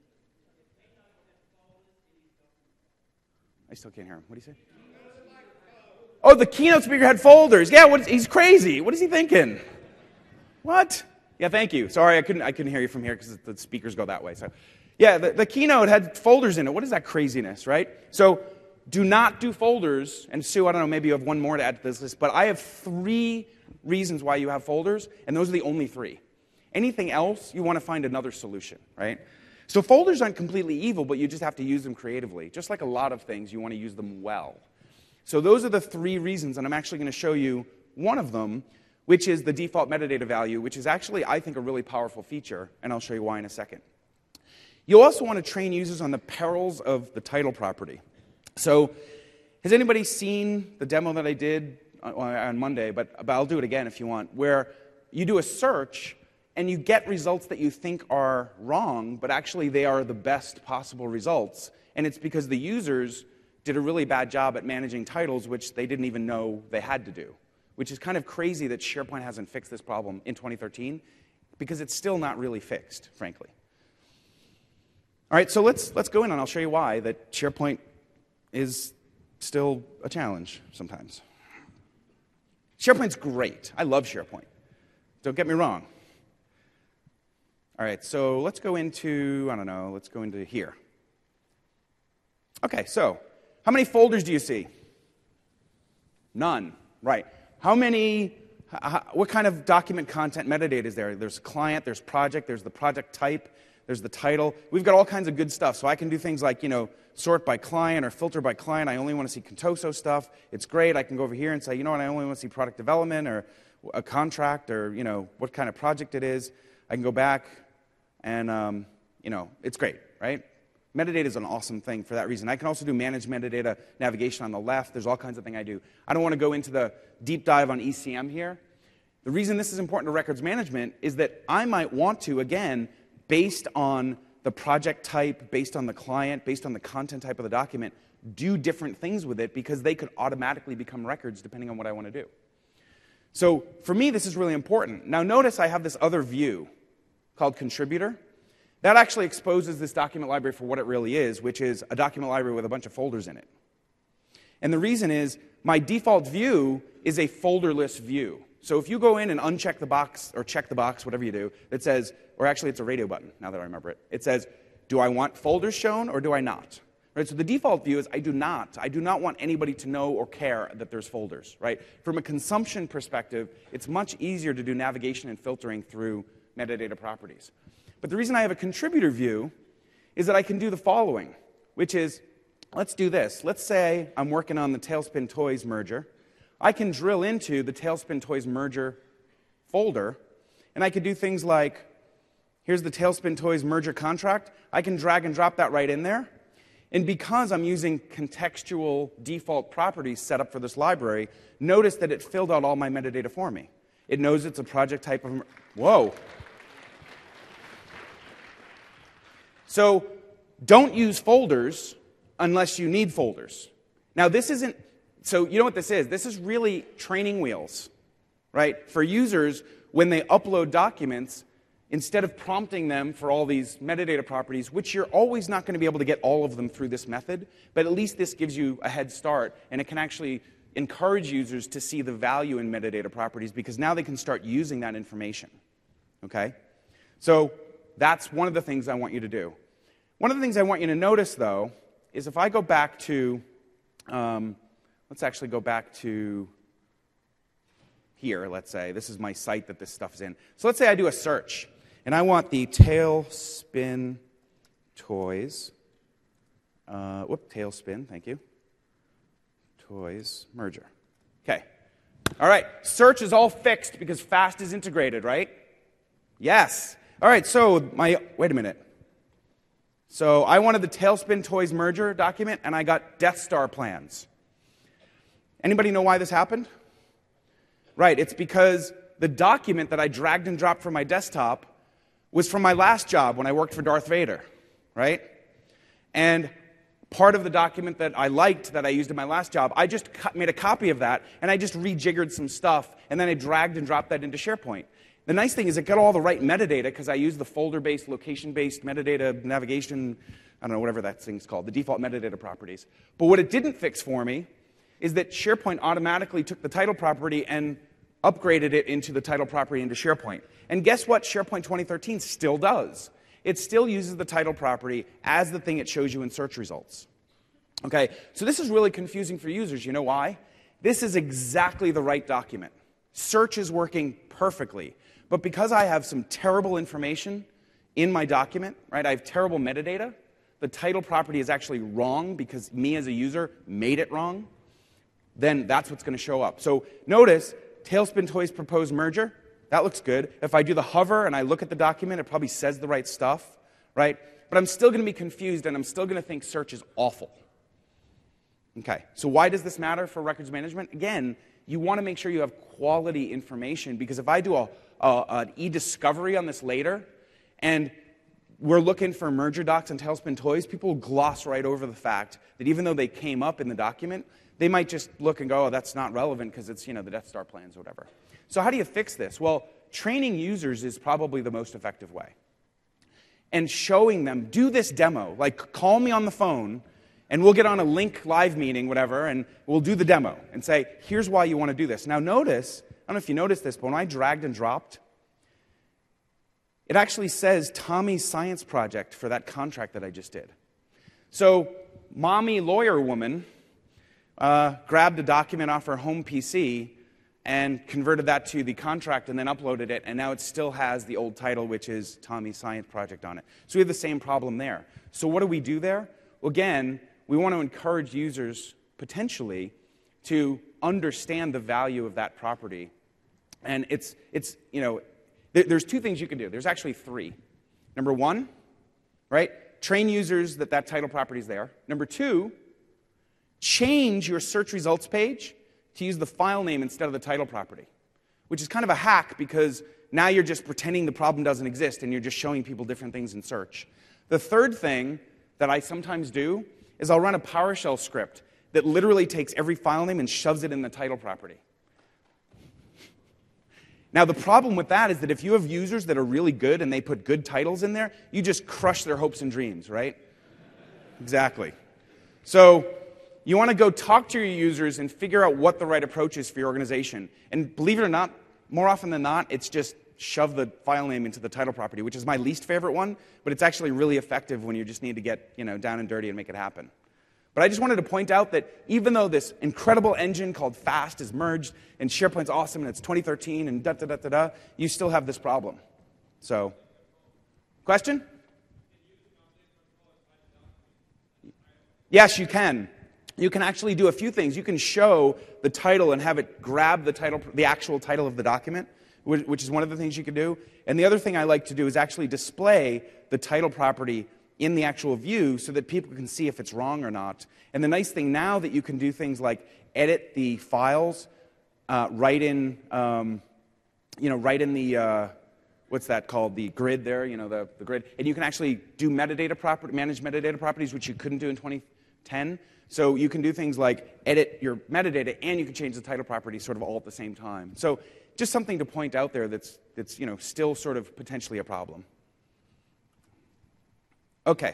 Speaker 1: I still can't hear him. What did he say? Oh, the keynote speaker had folders. Yeah, what is, he's crazy. What is he thinking? What? Yeah, thank you. Sorry, I couldn't I couldn't hear you from here because the speakers go that way. So, yeah, the, the keynote had folders in it. What is that craziness, right? So, do not do folders. And Sue, I don't know, maybe you have one more to add to this list, but I have three reasons why you have folders, and those are the only three. Anything else, you want to find another solution, right? So folders aren't completely evil, but you just have to use them creatively. Just like a lot of things, you want to use them well. So those are the three reasons, and I'm actually going to show you one of them, which is the default metadata value, which is actually, I think, a really powerful feature, and I'll show you why in a second. You also want to train users on the perils of the title property. So has anybody seen the demo that I did on Monday, but, but I'll do it again if you want, where you do a search and you get results that you think are wrong, but actually they are the best possible results, and it's because the users did a really bad job at managing titles, which they didn't even know they had to do, which is kind of crazy that SharePoint hasn't fixed this problem in twenty thirteen, because it's still not really fixed, frankly. All right, so let's, let's go in, and I'll show you why that SharePoint is still a challenge sometimes. SharePoint's great. I love SharePoint. Don't get me wrong. All right, so let's go into, I don't know, let's go into here. Okay, so how many folders do you see? None. Right. How many, how, what kind of document content metadata is there? There's client, there's project, there's the project type, there's the title. We've got all kinds of good stuff. So I can do things like, you know, sort by client or filter by client. I only want to see Contoso stuff. It's great. I can go over here and say, you know what, I only want to see product development or a contract or, you know, what kind of project it is. I can go back and, um, you know, it's great, right? Metadata is an awesome thing for that reason. I can also do managed metadata navigation on the left. There's all kinds of things I do. I don't want to go into the deep dive on E C M here. The reason this is important to records management is that I might want to, again, based on the project type, based on the client, based on the content type of the document, do different things with it because they could automatically become records depending on what I want to do. So for me, this is really important. Now notice I have this other view called contributor. That actually exposes this document library for what it really is, which is a document library with a bunch of folders in it. And the reason is my default view is a folderless view. So if you go in and uncheck the box, or check the box, whatever you do, that says, or actually it's a radio button, now that I remember it. It says, do I want folders shown or do I not? Right, so the default view is I do not. I do not want anybody to know or care that there's folders. Right? From a consumption perspective, it's much easier to do navigation and filtering through metadata properties. But the reason I have a contributor view is that I can do the following, which is, let's do this. Let's say I'm working on the Tailspin Toys merger. I can drill into the Tailspin Toys merger folder, and I could do things like, here's the Tailspin Toys merger contract. I can drag and drop that right in there. And because I'm using contextual default properties set up for this library, notice that it filled out all my metadata for me. It knows it's a project type of, whoa. So don't use folders unless you need folders. Now this isn't, so you know what this is? This is really training wheels, right? For users, when they upload documents, instead of prompting them for all these metadata properties, which you're always not going to be able to get all of them through this method, but at least this gives you a head start, and it can actually encourage users to see the value in metadata properties because now they can start using that information, okay? So that's one of the things I want you to do. One of the things I want you to notice, though, is if I go back to, um, let's actually go back to here, let's say. This is my site that this stuff's in. So let's say I do a search, and I want the Tailspin Toys, uh, whoop, Tailspin, thank you, Toys merger. Okay. All right, search is all fixed because FAST is integrated, right? Yes. All right, so my, wait a minute. So I wanted the Tailspin Toys merger document, and I got Death Star plans. Anybody know why this happened? Right, it's because the document that I dragged and dropped from my desktop was from my last job when I worked for Darth Vader, right? And part of the document that I liked that I used in my last job, I just made a copy of that, and I just rejiggered some stuff, and then I dragged and dropped that into SharePoint. The nice thing is it got all the right metadata because I used the folder-based, location-based metadata navigation, I don't know, whatever that thing's called, the default metadata properties. But what it didn't fix for me is that SharePoint automatically took the title property and upgraded it into the title property into SharePoint. And guess what SharePoint twenty thirteen still does? It still uses the title property as the thing it shows you in search results. Okay, so this is really confusing for users. You know why? This is exactly the right document. Search is working perfectly. But because I have some terrible information in my document, right, I have terrible metadata, the title property is actually wrong because me as a user made it wrong, then that's what's going to show up. So notice, Tailspin Toys proposed merger, that looks good. If I do the hover and I look at the document, it probably says the right stuff, right? But I'm still going to be confused and I'm still going to think search is awful. Okay, so why does this matter for records management? Again, you want to make sure you have quality information because if I do a, a, an e-discovery on this later and we're looking for merger docs and Tailspin Toys, people will gloss right over the fact that even though they came up in the document, they might just look and go, oh, that's not relevant because it's, you know, the Death Star plans or whatever. So how do you fix this? Well, training users is probably the most effective way. And showing them, do this demo. Like, call me on the phone, and we'll get on a link live meeting, whatever, and we'll do the demo and say, here's why you want to do this. Now notice, I don't know if you noticed this, but when I dragged and dropped, it actually says Tommy's science project for that contract that I just did. So, mommy lawyer woman uh, grabbed a document off her home P C and converted that to the contract and then uploaded it, and now it still has the old title, which is Tommy's science project on it. So we have the same problem there. So what do we do there? Well, again, we want to encourage users, potentially, to understand the value of that property. And it's, it's you know, th there's two things you can do. There's actually three. Number one, right? train users that that title property is there. Number two, change your search results page to use the file name instead of the title property, which is kind of a hack because now you're just pretending the problem doesn't exist and you're just showing people different things in search. The third thing that I sometimes do is I'll run a PowerShell script that literally takes every file name and shoves it in the title property. Now, the problem with that is that if you have users that are really good and they put good titles in there, you just crush their hopes and dreams, right? Exactly. So you want to go talk to your users and figure out what the right approach is for your organization. And believe it or not, more often than not, it's just shove the file name into the title property, which is my least favorite one, but it's actually really effective when you just need to get, you know, down and dirty and make it happen. But I just wanted to point out that even though this incredible engine called FAST is merged, and SharePoint's awesome, and it's twenty thirteen, and da-da-da-da-da, you still have this problem. So, question? Yes, you can. You can actually do a few things. You can show the title and have it grab the title, the actual title of the document, which is one of the things you can do. And the other thing I like to do is actually display the title property in the actual view so that people can see if it's wrong or not. And the nice thing now that you can do things like edit the files uh, right in, um, you know, right in the, uh, what's that called, the grid there, you know, the, the grid. And you can actually do metadata property, manage metadata properties, which you couldn't do in twenty ten. So you can do things like edit your metadata and you can change the title property sort of all at the same time. So just something to point out there that's, that's you know, still sort of potentially a problem. Okay.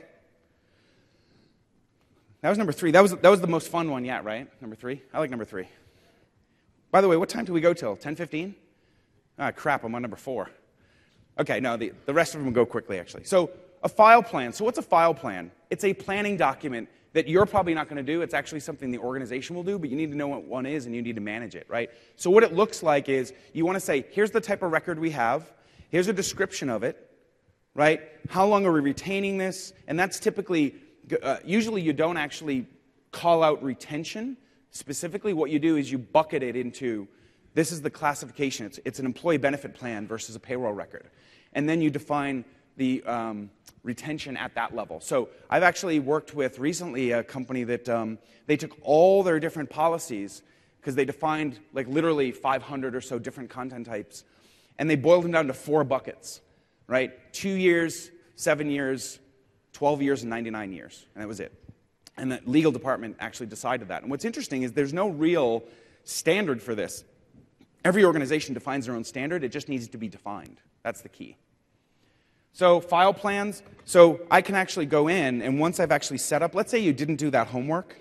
Speaker 1: That was number three. That was, that was the most fun one yet, right? Number three? I like number three. By the way, what time do we go till? ten fifteen? Ah, crap, I'm on number four. Okay, no, the, the rest of them go quickly, actually. So a file plan. So what's a file plan? It's a planning document that you're probably not going to do. It's actually something the organization will do, but you need to know what one is and you need to manage it, right? So what it looks like is you want to say, here's the type of record we have. Here's a description of it. Right? How long are we retaining this? And that's typically, uh, usually you don't actually call out retention. Specifically, what you do is you bucket it into, this is the classification. It's, it's an employee benefit plan versus a payroll record. And then you define the um, retention at that level. So I've actually worked with recently a company that um, they took all their different policies, because they defined like literally five hundred or so different content types, and they boiled them down to four buckets. Right? Two years, seven years, twelve years, and ninety-nine years. And that was it. And the legal department actually decided that. And what's interesting is there's no real standard for this. Every organization defines their own standard. It just needs to be defined. That's the key. So file plans. So I can actually go in, and once I've actually set up, let's say you didn't do that homework.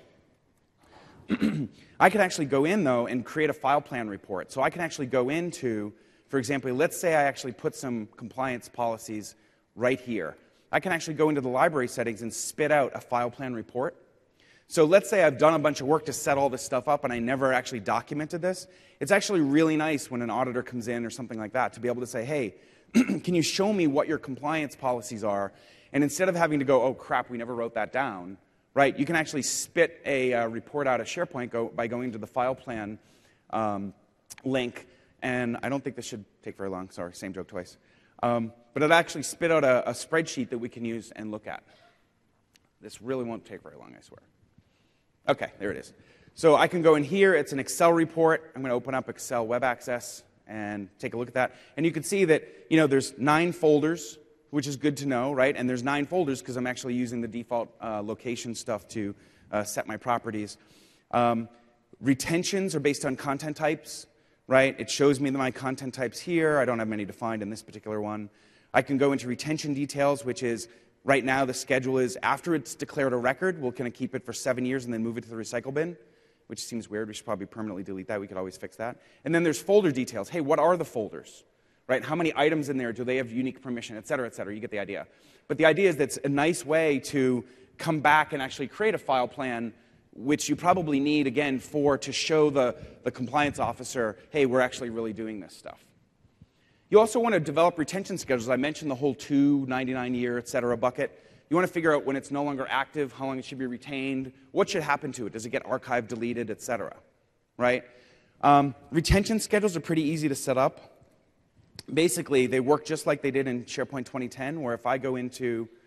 Speaker 1: I can actually go in, though, and create a file plan report. So I can actually go into, for example, let's say I actually put some compliance policies right here. I can actually go into the library settings and spit out a file plan report. So let's say I've done a bunch of work to set all this stuff up and I never actually documented this. It's actually really nice when an auditor comes in or something like that to be able to say, hey, can you show me what your compliance policies are? And instead of having to go, oh crap, we never wrote that down, right? You can actually spit a uh, report out of SharePoint go, by going to the file plan um, link. And I don't think this should take very long. Sorry, same joke twice. Um, but it actually spit out a, a spreadsheet that we can use and look at. This really won't take very long, I swear. Okay, there it is. So I can go in here. It's an Excel report. I'm going to open up Excel Web Access and take a look at that. And you can see that, you know, there's nine folders, which is good to know, right? And there's nine folders because I'm actually using the default uh, location stuff to uh, set my properties. Um, retentions are based on content types. Right? It shows me my content types here. I don't have many defined in this particular one. I can go into retention details, which is right now the schedule is after it's declared a record, we'll kind of keep it for seven years and then move it to the recycle bin, which seems weird. We should probably permanently delete that. We could always fix that. And then there's folder details. Hey, what are the folders? Right? How many items in there? Do they have unique permission, et cetera, et cetera? You get the idea. But the idea is that it's a nice way to come back and actually create a file plan, which you probably need, again, for to show the, the compliance officer, hey, we're actually really doing this stuff. You also want to develop retention schedules. I mentioned the whole two, ninety-nine year, et cetera bucket. You want to figure out when it's no longer active, how long it should be retained, what should happen to it, does it get archived, deleted, et cetera. Right? Um, retention schedules are pretty easy to set up. Basically, they work just like they did in SharePoint twenty ten, where if I go into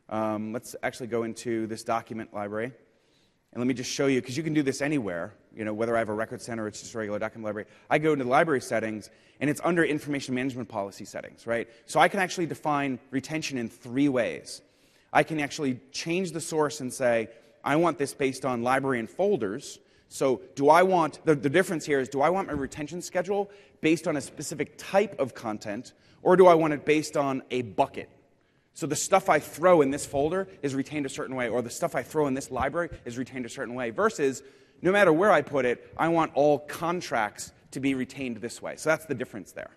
Speaker 1: Um, let's actually go into this document library. And let me just show you, because you can do this anywhere, you know, whether I have a record center or it's just a regular document library. I go into the library settings, and it's under information management policy settings, right? So I can actually define retention in three ways. I can actually change the source and say, I want this based on library and folders. So do I want, the, the difference here is, do I want my retention schedule based on a specific type of content, or do I want it based on a bucket? So the stuff I throw in this folder is retained a certain way, or the stuff I throw in this library is retained a certain way, versus no matter where I put it, I want all contracts to be retained this way. So that's the difference there.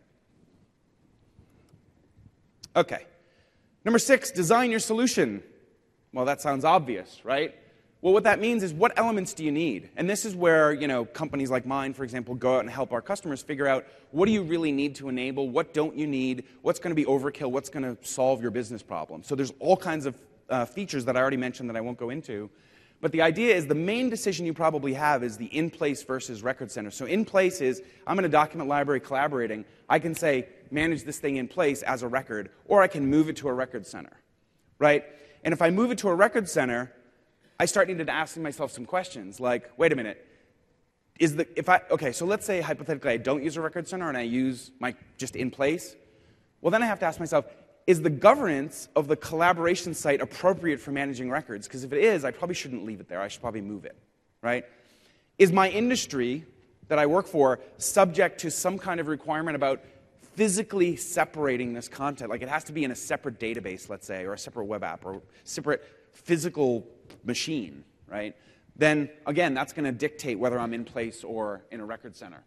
Speaker 1: Okay. Number six, design your solution. Well, that sounds obvious, right? Well, what that means is, what elements do you need? And this is where, you know, companies like mine, for example, go out and help our customers figure out, what do you really need to enable, what don't you need, what's going to be overkill, what's going to solve your business problem. So there's all kinds of uh, features that I already mentioned that I won't go into. But the idea is, the main decision you probably have is the in-place versus record center. So in-place is, I'm in a document library collaborating. I can say, manage this thing in place as a record, or I can move it to a record center, right? And if I move it to a record center, I start needing to ask myself some questions, like, wait a minute, is the, if I, okay, so let's say hypothetically I don't use a record center and I use my just in place. Well, then I have to ask myself, is the governance of the collaboration site appropriate for managing records? Because if it is, I probably shouldn't leave it there. I should probably move it, right? Is my industry that I work for subject to some kind of requirement about physically separating this content? Like, it has to be in a separate database, let's say, or a separate web app, or separate physical machine, right? Then, again, that's going to dictate whether I'm in place or in a record center.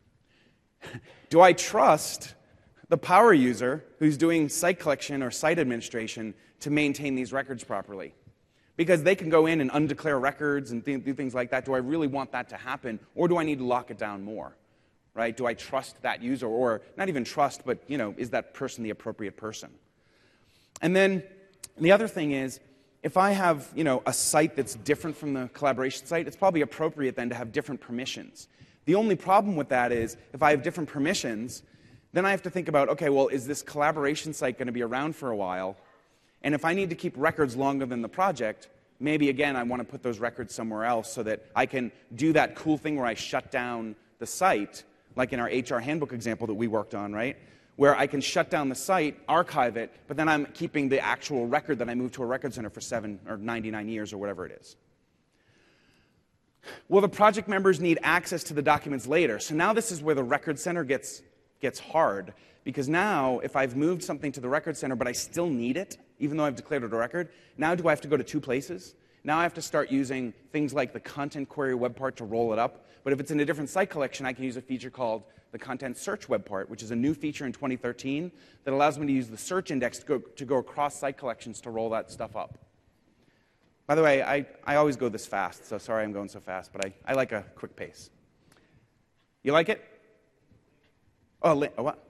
Speaker 1: Do I trust the power user who's doing site collection or site administration to maintain these records properly? Because they can go in and undeclare records and th- do things like that. Do I really want that to happen, or do I need to lock it down more? Right? Do I trust that user, or not even trust, but, you know, is that person the appropriate person? And then the other thing is, if I have, you know, a site that's different from the collaboration site, it's probably appropriate then to have different permissions. The only problem with that is, if I have different permissions, then I have to think about, okay, well, is this collaboration site going to be around for a while? And if I need to keep records longer than the project, maybe, again, I want to put those records somewhere else so that I can do that cool thing where I shut down the site, like in our H R handbook example that we worked on, right? Where I can shut down the site, archive it, but then I'm keeping the actual record that I moved to a record center for seven or ninety-nine years or whatever it is. Well, the project members need access to the documents later. So now this is where the record center gets, gets hard, because now if I've moved something to the record center but I still need it, even though I've declared it a record, now do I have to go to two places? Now I have to start using things like the content query web part to roll it up. But if it's in a different site collection, I can use a feature called the content search web part, which is a new feature in twenty thirteen that allows me to use the search index to go, to go across site collections to roll that stuff up. By the way, I, I always go this fast, so sorry I'm going so fast, but I, I like a quick pace. You like it? Oh, li- oh, what?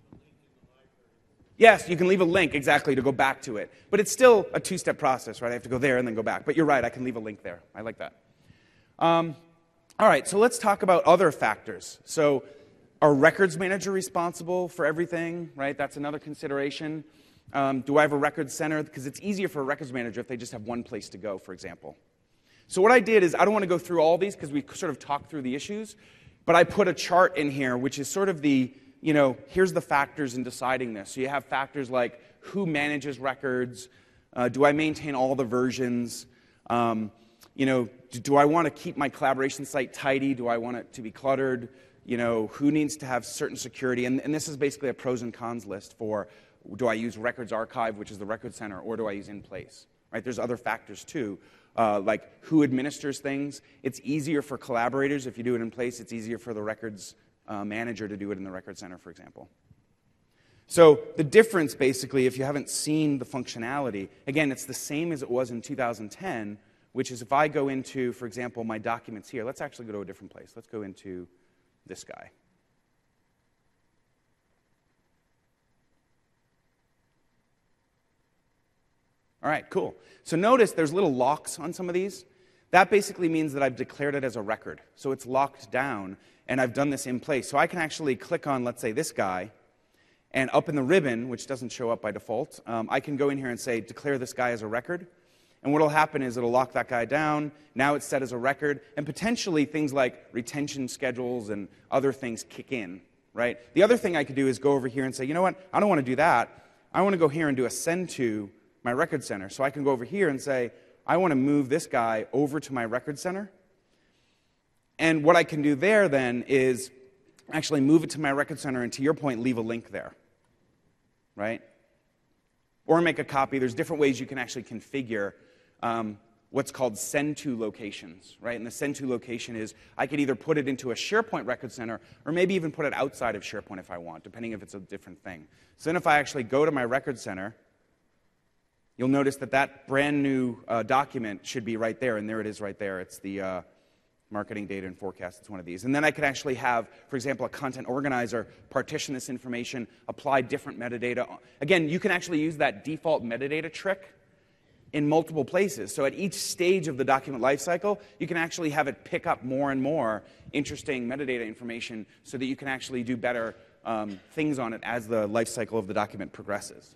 Speaker 1: Yes, you can leave a link, exactly, to go back to it. But it's still a two-step process, right? I have to go there and then go back. But you're right, I can leave a link there. I like that. Um, all right, so let's talk about other factors. So, are records manager responsible for everything, right? That's another consideration. Um, do I have a records center? Because it's easier for a records manager if they just have one place to go, for example. So what I did is, I don't want to go through all these because we sort of talked through the issues, but I put a chart in here which is sort of the, you know, here's the factors in deciding this. So you have factors like who manages records, uh, do I maintain all the versions, um, you know, do, do I want to keep my collaboration site tidy, do I want it to be cluttered, you know, who needs to have certain security, and, and this is basically a pros and cons list for, do I use Records Archive, which is the record center, or do I use In Place, right? There's other factors too, uh, like who administers things. It's easier for collaborators if you do it in place. It's easier for the records uh, manager to do it in the record center, for example. So the difference, basically, if you haven't seen the functionality, again, it's the same as it was in two thousand ten, which is if I go into, for example, my documents here. Let's actually go to a different place. Let's go into this guy. All right, cool. So notice there's little locks on some of these. That basically means that I've declared it as a record. So it's locked down, and I've done this in place. So I can actually click on, let's say, this guy, and up in the ribbon, which doesn't show up by default, um, I can go in here and say, declare this guy as a record. And what will happen is it'll lock that guy down. Now it's set as a record, and potentially things like retention schedules and other things kick in, right? The other thing I could do is go over here and say, you know what, I don't want to do that. I want to go here and do a send to my record center. So I can go over here and say, I want to move this guy over to my record center. And what I can do there then is actually move it to my record center and, to your point, leave a link there, right? Or make a copy. There's different ways you can actually configure um, what's called send to locations, right? And the send to location is I could either put it into a SharePoint record center or maybe even put it outside of SharePoint if I want, depending if it's a different thing. So then if I actually go to my record center, you'll notice that that brand new uh, document should be right there, and there it is right there. It's the uh, marketing data and forecast. It's one of these. And then I could actually have, for example, a content organizer partition this information, apply different metadata. Again, you can actually use that default metadata trick in multiple places. So at each stage of the document lifecycle, you can actually have it pick up more and more interesting metadata information so that you can actually do better um, things on it as the lifecycle of the document progresses.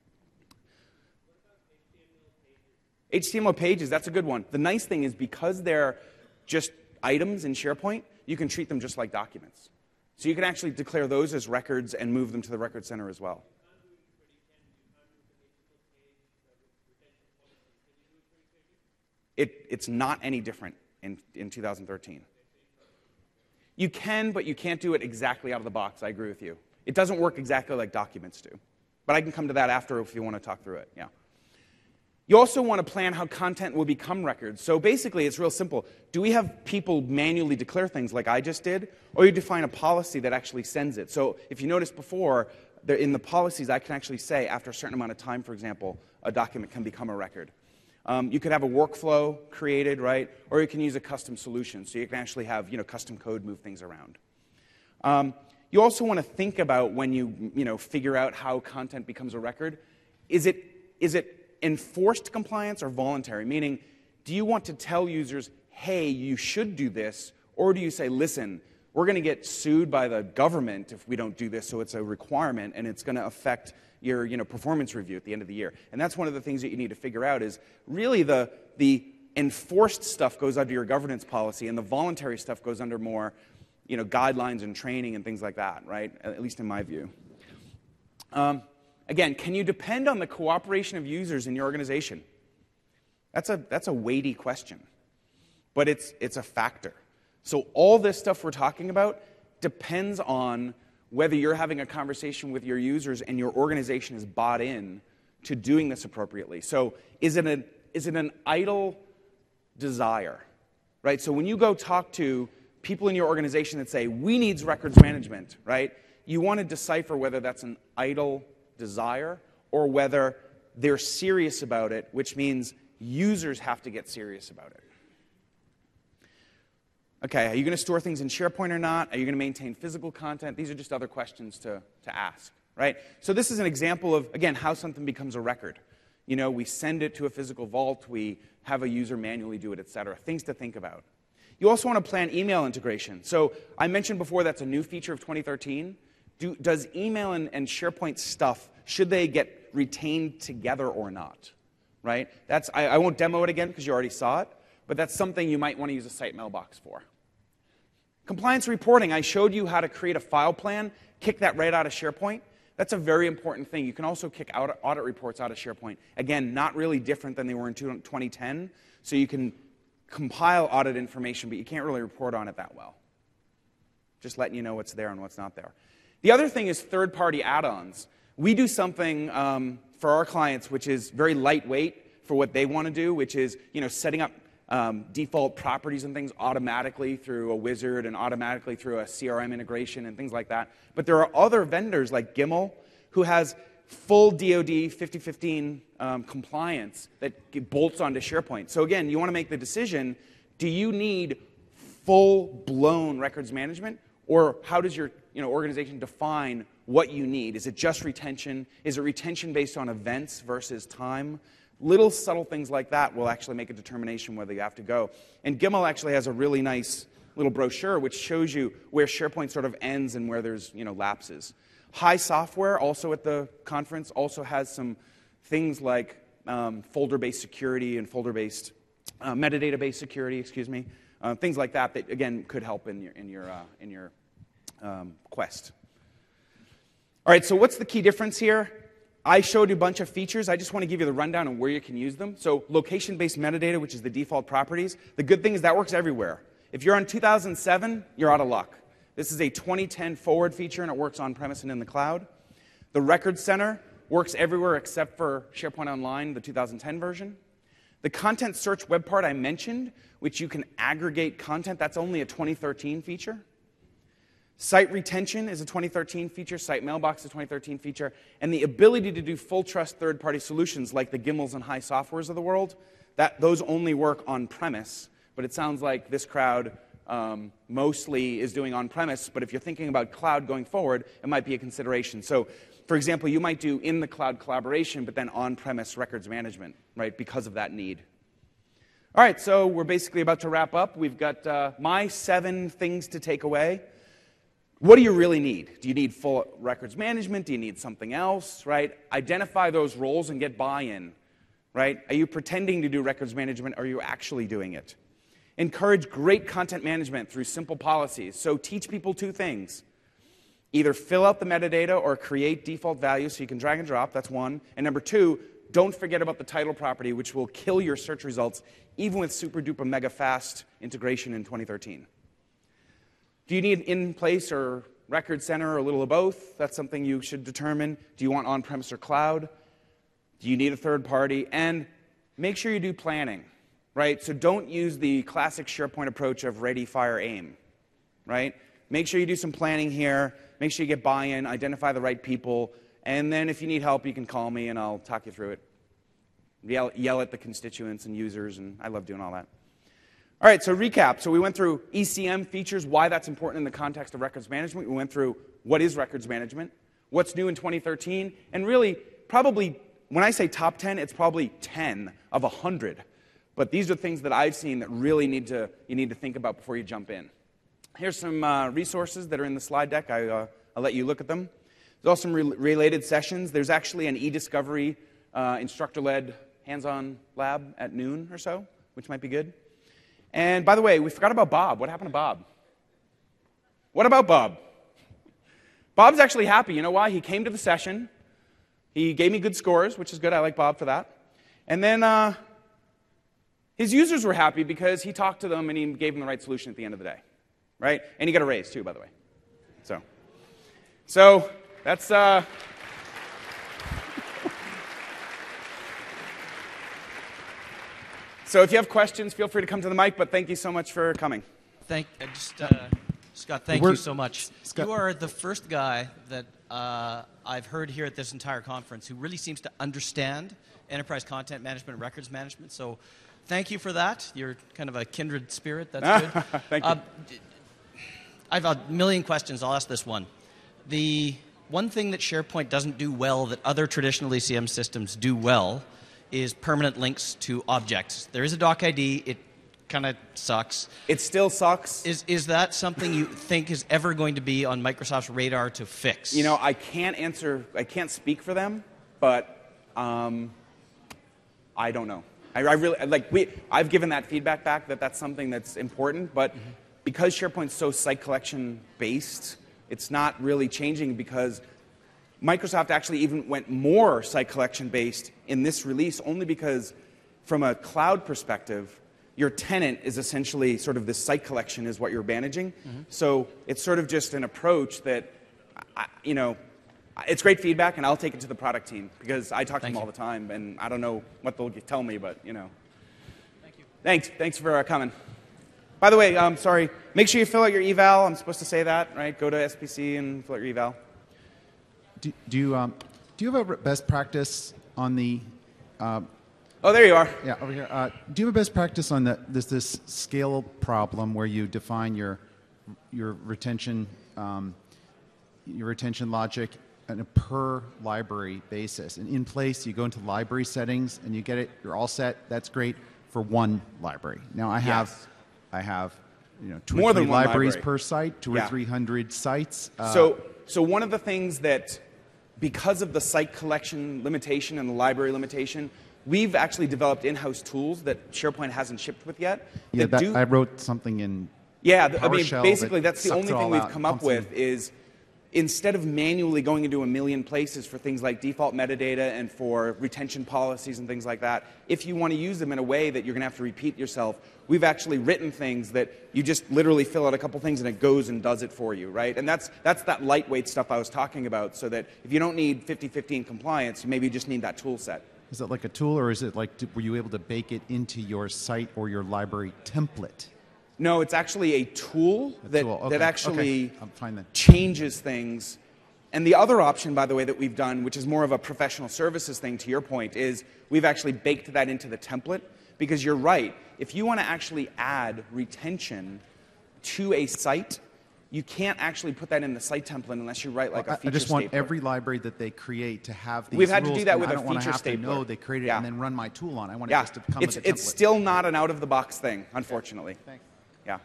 Speaker 1: H T M L pages, that's a good one. The nice thing is because they're just items in SharePoint, you can treat them just like documents. So you can actually declare those as records and move them to the record center as well. It, it's not any different in, in two thousand thirteen. You can, but you can't do it exactly out of the box. I agree with you. It doesn't work exactly like documents do. But I can come to that after if you want to talk through it. Yeah. You also want to plan how content will become records. So basically, it's real simple. Do we have people manually declare things like I just did, or you define a policy that actually sends it? So if you noticed before, there, in the policies, I can actually say after a certain amount of time, for example, a document can become a record. Um, you could have a workflow created, right? Or you can use a custom solution. So you can actually have, you know, custom code move things around. Um, you also want to think about when you, you know, figure out how content becomes a record. Is it, is it enforced compliance or voluntary? Meaning, do you want to tell users, hey, you should do this? Or do you say, listen, we're going to get sued by the government if we don't do this, so it's a requirement, and it's going to affect your you know, performance review at the end of the year. And that's one of the things that you need to figure out is really the, the enforced stuff goes under your governance policy, and the voluntary stuff goes under more you know, guidelines and training and things like that, right? At least in my view. Um, again, can you depend on the cooperation of users in your organization? That's a, that's a weighty question, but it's, it's a factor. So all this stuff we're talking about depends on whether you're having a conversation with your users and your organization is bought in to doing this appropriately. So is it, a, is it an idle desire, right? So when you go talk to people in your organization that say, we need records management, right? You want to decipher whether that's an idle desire or whether they're serious about it, which means users have to get serious about it. Okay, are you going to store things in SharePoint or not? Are you going to maintain physical content? These are just other questions to, to ask, right? So this is an example of, again, how something becomes a record. You know, we send it to a physical vault, we have a user manually do it, et cetera. Things to think about. You also want to plan email integration. So I mentioned before that's a new feature of twenty thirteen. Do, does email and, and SharePoint stuff, should they get retained together or not, right? That's, I, I won't demo it again because you already saw it, but that's something you might want to use a site mailbox for. Compliance reporting, I showed you how to create a file plan, kick that right out of SharePoint. That's a very important thing. You can also kick out audit reports out of SharePoint. Again, not really different than they were in twenty ten, so you can compile audit information, but you can't really report on it that well. Just letting you know what's there and what's not there. The other thing is third-party add-ons. We do something um, for our clients which is very lightweight for what they want to do, which is you know, setting up Um, default properties and things automatically through a wizard and automatically through a C R M integration and things like that. But there are other vendors like Giml who has full D O D fifty fifteen um, compliance that bolts onto SharePoint. So again, you want to make the decision, do you need full-blown records management, or how does your you know, organization define what you need? Is it just retention? Is it retention based on events versus time? Little subtle things like that will actually make a determination whether you have to go. And Giml actually has a really nice little brochure which shows you where SharePoint sort of ends and where there's you know, lapses. High Software, also at the conference, also has some things like um, folder-based security and folder-based uh, metadata-based security, excuse me, uh, things like that that again could help in your in your uh, in your um, quest. All right, so what's the key difference here? I showed you a bunch of features. I just want to give you the rundown on where you can use them. So location-based metadata, which is the default properties. The good thing is that works everywhere. If you're on two thousand seven, you're out of luck. This is a twenty ten forward feature, and it works on-premise and in the cloud. The Record Center works everywhere except for SharePoint Online, the two thousand ten version. The content search web part I mentioned, which you can aggregate content, that's only a twenty thirteen feature. Site retention is a twenty thirteen feature. Site mailbox is a twenty thirteen feature. And the ability to do full trust third-party solutions like the Gimmels and High Softwares of the world, that, those only work on-premise. But it sounds like this crowd um, mostly is doing on-premise. But if you're thinking about cloud going forward, it might be a consideration. So, for example, you might do in-the-cloud collaboration, but then on-premise records management, right, because of that need. All right, so we're basically about to wrap up. We've got uh, my seven things to take away. What do you really need? Do you need full records management? Do you need something else, right? Identify those roles and get buy-in, right? Are you pretending to do records management, or are you actually doing it? Encourage great content management through simple policies. So teach people two things. Either fill out the metadata or create default values so you can drag and drop, that's one. And number two, don't forget about the title property, which will kill your search results, even with super duper mega fast integration in twenty thirteen. Do you need in-place or record center or a little of both? That's something you should determine. Do you want on-premise or cloud? Do you need a third party? And make sure you do planning, right? So don't use the classic SharePoint approach of ready, fire, aim, right? Make sure you do some planning here. Make sure you get buy-in, identify the right people, and then if you need help, you can call me and I'll talk you through it. Yell, yell at the constituents and users, and I love doing all that. All right, so recap. So we went through E C M features, why that's important in the context of records management. We went through what is records management, what's new in twenty thirteen, and really probably, when I say top ten, it's probably ten of one hundred. But these are things that I've seen that really need to, you need to think about before you jump in. Here's some uh, resources that are in the slide deck. I, uh, I'll let you look at them. There's also some re related sessions. There's actually an e-discovery uh, instructor-led hands-on lab at noon or so, which might be good. And by the way, we forgot about Bob. What happened to Bob? What about Bob? Bob's actually happy. You know why? He came to the session. He gave me good scores, which is good. I like Bob for that. And then uh, his users were happy because he talked to them and he gave them the right solution at the end of the day. Right? And he got a raise, too, by the way. So, so that's... Uh, So if you have questions, feel free to come to the mic, but thank you so much for coming.
Speaker 2: Thank, uh, just, uh, Scott, thank
Speaker 3: We're,
Speaker 2: you so much.
Speaker 3: Scott.
Speaker 2: You are the first guy that uh, I've heard here at this entire conference who really seems to understand enterprise content management and records management, so thank you for that. You're kind of a kindred spirit. That's good.
Speaker 1: Thank you.
Speaker 2: Uh, I have a million questions. I'll ask this one. The one thing that SharePoint doesn't do well that other traditional E C M systems do well is permanent links to objects. There is a doc I D. It kind of sucks.
Speaker 1: It still sucks.
Speaker 2: Is, is that something you think is ever going to be on Microsoft's radar to fix?
Speaker 1: You know, I can't answer, I can't speak for them, but um, I don't know. I, I really, like, we, I've given that feedback back that that's something that's important, but mm-hmm. because SharePoint's so site collection based, it's not really changing because Microsoft actually even went more site collection based in this release only because from a cloud perspective, your tenant is essentially sort of this site collection is what you're managing. Mm-hmm. So it's sort of just an approach that, I, you know, it's great feedback and I'll take it to the product team because I talk to
Speaker 2: Thank
Speaker 1: them
Speaker 2: you.
Speaker 1: all the time and I don't know what they'll tell me, but, you know.
Speaker 2: Thank you.
Speaker 1: Thanks. Thanks for uh, coming. By the way, um, sorry, make sure you fill out your eval. I'm supposed to say that, right? Go to S P C and fill out your eval.
Speaker 3: Do, do you um, do you have a best practice on the? Uh,
Speaker 1: oh, there you are.
Speaker 3: Yeah, over here. Uh, do you have a best practice on the this this scale problem where you define your your retention um, your retention logic on a per library basis, and in place you go into library settings and you get it. You're all set. That's great for one library. Now I have
Speaker 1: Yes.
Speaker 3: I have you know two
Speaker 1: More
Speaker 3: or three
Speaker 1: than one
Speaker 3: libraries
Speaker 1: library.
Speaker 3: per site, two
Speaker 1: Yeah.
Speaker 3: or three hundred sites. Uh,
Speaker 1: So, so one of the things that, because of the site collection limitation and the library limitation, we've actually developed in-house tools that SharePoint hasn't shipped with yet.
Speaker 3: Yeah,
Speaker 1: that
Speaker 3: that,
Speaker 1: do,
Speaker 3: I wrote something in
Speaker 1: yeah, th- I mean,
Speaker 3: PowerShell
Speaker 1: basically
Speaker 3: that
Speaker 1: that's the
Speaker 3: sucks
Speaker 1: only
Speaker 3: it all
Speaker 1: thing we've
Speaker 3: out,
Speaker 1: come up
Speaker 3: pumps
Speaker 1: with
Speaker 3: in.
Speaker 1: is instead of manually going into a million places for things like default metadata and for retention policies and things like that, if you want to use them in a way that you're going to have to repeat yourself, we've actually written things that you just literally fill out a couple things and it goes and does it for you, right? And that's, that's that lightweight stuff I was talking about, so that if you don't need fifty fifty in compliance, maybe you just need that tool set.
Speaker 3: Is it like a tool, or is it like, were you able to bake it into your site or your library template?
Speaker 1: No, it's actually a tool
Speaker 3: A
Speaker 1: that,
Speaker 3: tool, okay,
Speaker 1: that actually
Speaker 3: okay. I'm fine then.
Speaker 1: changes things. And the other option, by the way, that we've done, which is more of a professional services thing to your point, is we've actually baked that into the template. Because you're right, if you want to actually add retention to a site, you can't actually put that in the site template unless you write like
Speaker 3: Well,
Speaker 1: a feature
Speaker 3: I just want
Speaker 1: stapler.
Speaker 3: every library that they create to have these
Speaker 1: We've had to
Speaker 3: rules,
Speaker 1: do that
Speaker 3: and
Speaker 1: with
Speaker 3: I
Speaker 1: a
Speaker 3: don't want to
Speaker 1: feature
Speaker 3: have to
Speaker 1: stapler.
Speaker 3: know they created
Speaker 1: Yeah.
Speaker 3: it and then run my tool on. I want
Speaker 1: Yeah,
Speaker 3: it just to come
Speaker 1: it's,
Speaker 3: with a template.
Speaker 1: it's still not an out-of-the-box thing, unfortunately.
Speaker 3: Thanks.
Speaker 1: Yeah.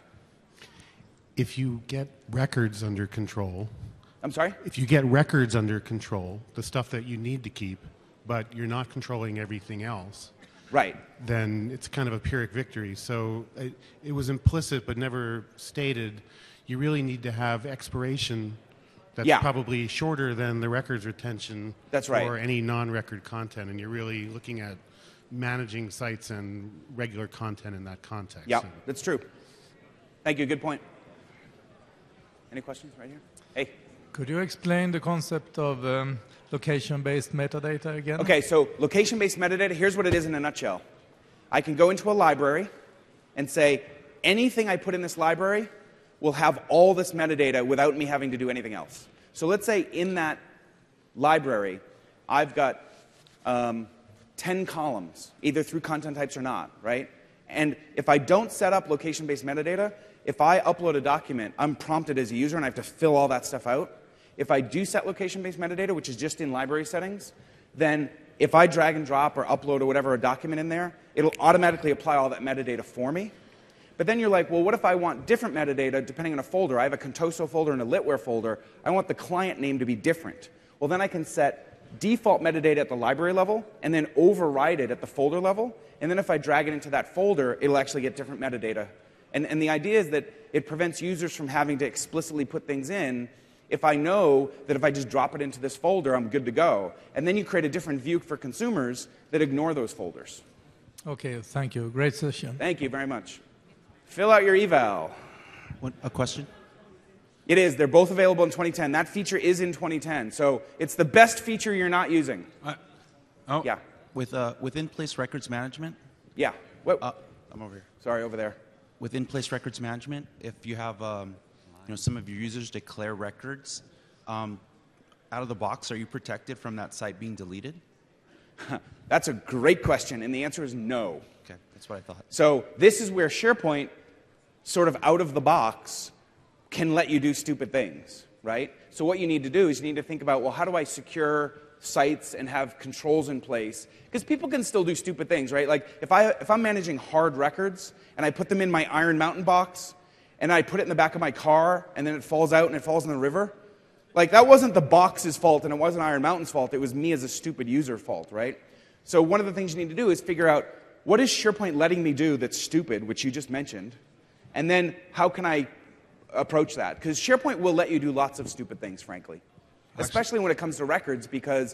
Speaker 4: If you get records under control,
Speaker 1: I'm sorry?
Speaker 4: if you get records under control, the stuff that you need to keep, but you're not controlling everything else,
Speaker 1: Right.
Speaker 4: then it's kind of a Pyrrhic victory. So it, it was implicit but never stated. You really need to have expiration that's
Speaker 1: Yeah.
Speaker 4: probably shorter than the records retention
Speaker 1: That's right.
Speaker 4: for any non-record content, and you're really looking at managing sites and regular content in that context.
Speaker 1: Yeah, that's true. Thank you. Good point. Any questions right here? Hey.
Speaker 5: Could you explain the concept of um, location-based metadata again?
Speaker 1: Okay, so location-based metadata, here's what it is in a nutshell. I can go into a library and say, anything I put in this library will have all this metadata without me having to do anything else. So let's say in that library, I've got um, ten columns, either through content types or not, right? And if I don't set up location-based metadata, if I upload a document, I'm prompted as a user and I have to fill all that stuff out. If I do set location-based metadata, which is just in library settings, then if I drag and drop or upload or whatever a document in there, it'll automatically apply all that metadata for me. But then you're like, well, what if I want different metadata depending on a folder? I have a Contoso folder and a Litware folder. I want the client name to be different. Well, then I can set default metadata at the library level and then override it at the folder level. And then if I drag it into that folder, it'll actually get different metadata. And, and the idea is that it prevents users from having to explicitly put things in if I know that if I just drop it into this folder, I'm good to go. And then you create a different view for consumers that ignore those folders.
Speaker 5: Okay, thank you. Great session.
Speaker 1: Thank you very much. Fill out your eval.
Speaker 2: What, a question?
Speaker 1: It is. They're both available in twenty ten. That feature is in twenty ten. So it's the best feature you're not using.
Speaker 6: Uh, oh,
Speaker 1: Yeah.
Speaker 2: With, uh, with in-place records management,
Speaker 1: Yeah. What?
Speaker 2: uh, I'm over here.
Speaker 1: Sorry, over there.
Speaker 2: With in-place records management, if you have um, you know, some of your users declare records, um, out of the box, are you protected from that site being deleted?
Speaker 1: That's a great question, and the answer is no.
Speaker 2: Okay, that's what I thought.
Speaker 1: So this is where SharePoint, sort of out of the box, can let you do stupid things, right? So what you need to do is you need to think about, well, how do I secure sites and have controls in place? Because people can still do stupid things, right? Like if, I, if I'm managing hard records and I put them in my Iron Mountain box and I put it in the back of my car and then it falls out and it falls in the river, like that wasn't the box's fault and it wasn't Iron Mountain's fault. It was me as a stupid user fault, right? So one of the things you need to do is figure out, what is SharePoint letting me do that's stupid, which you just mentioned, and then how can I approach that? Because SharePoint will let you do lots of stupid things, frankly. Especially when it comes to records, because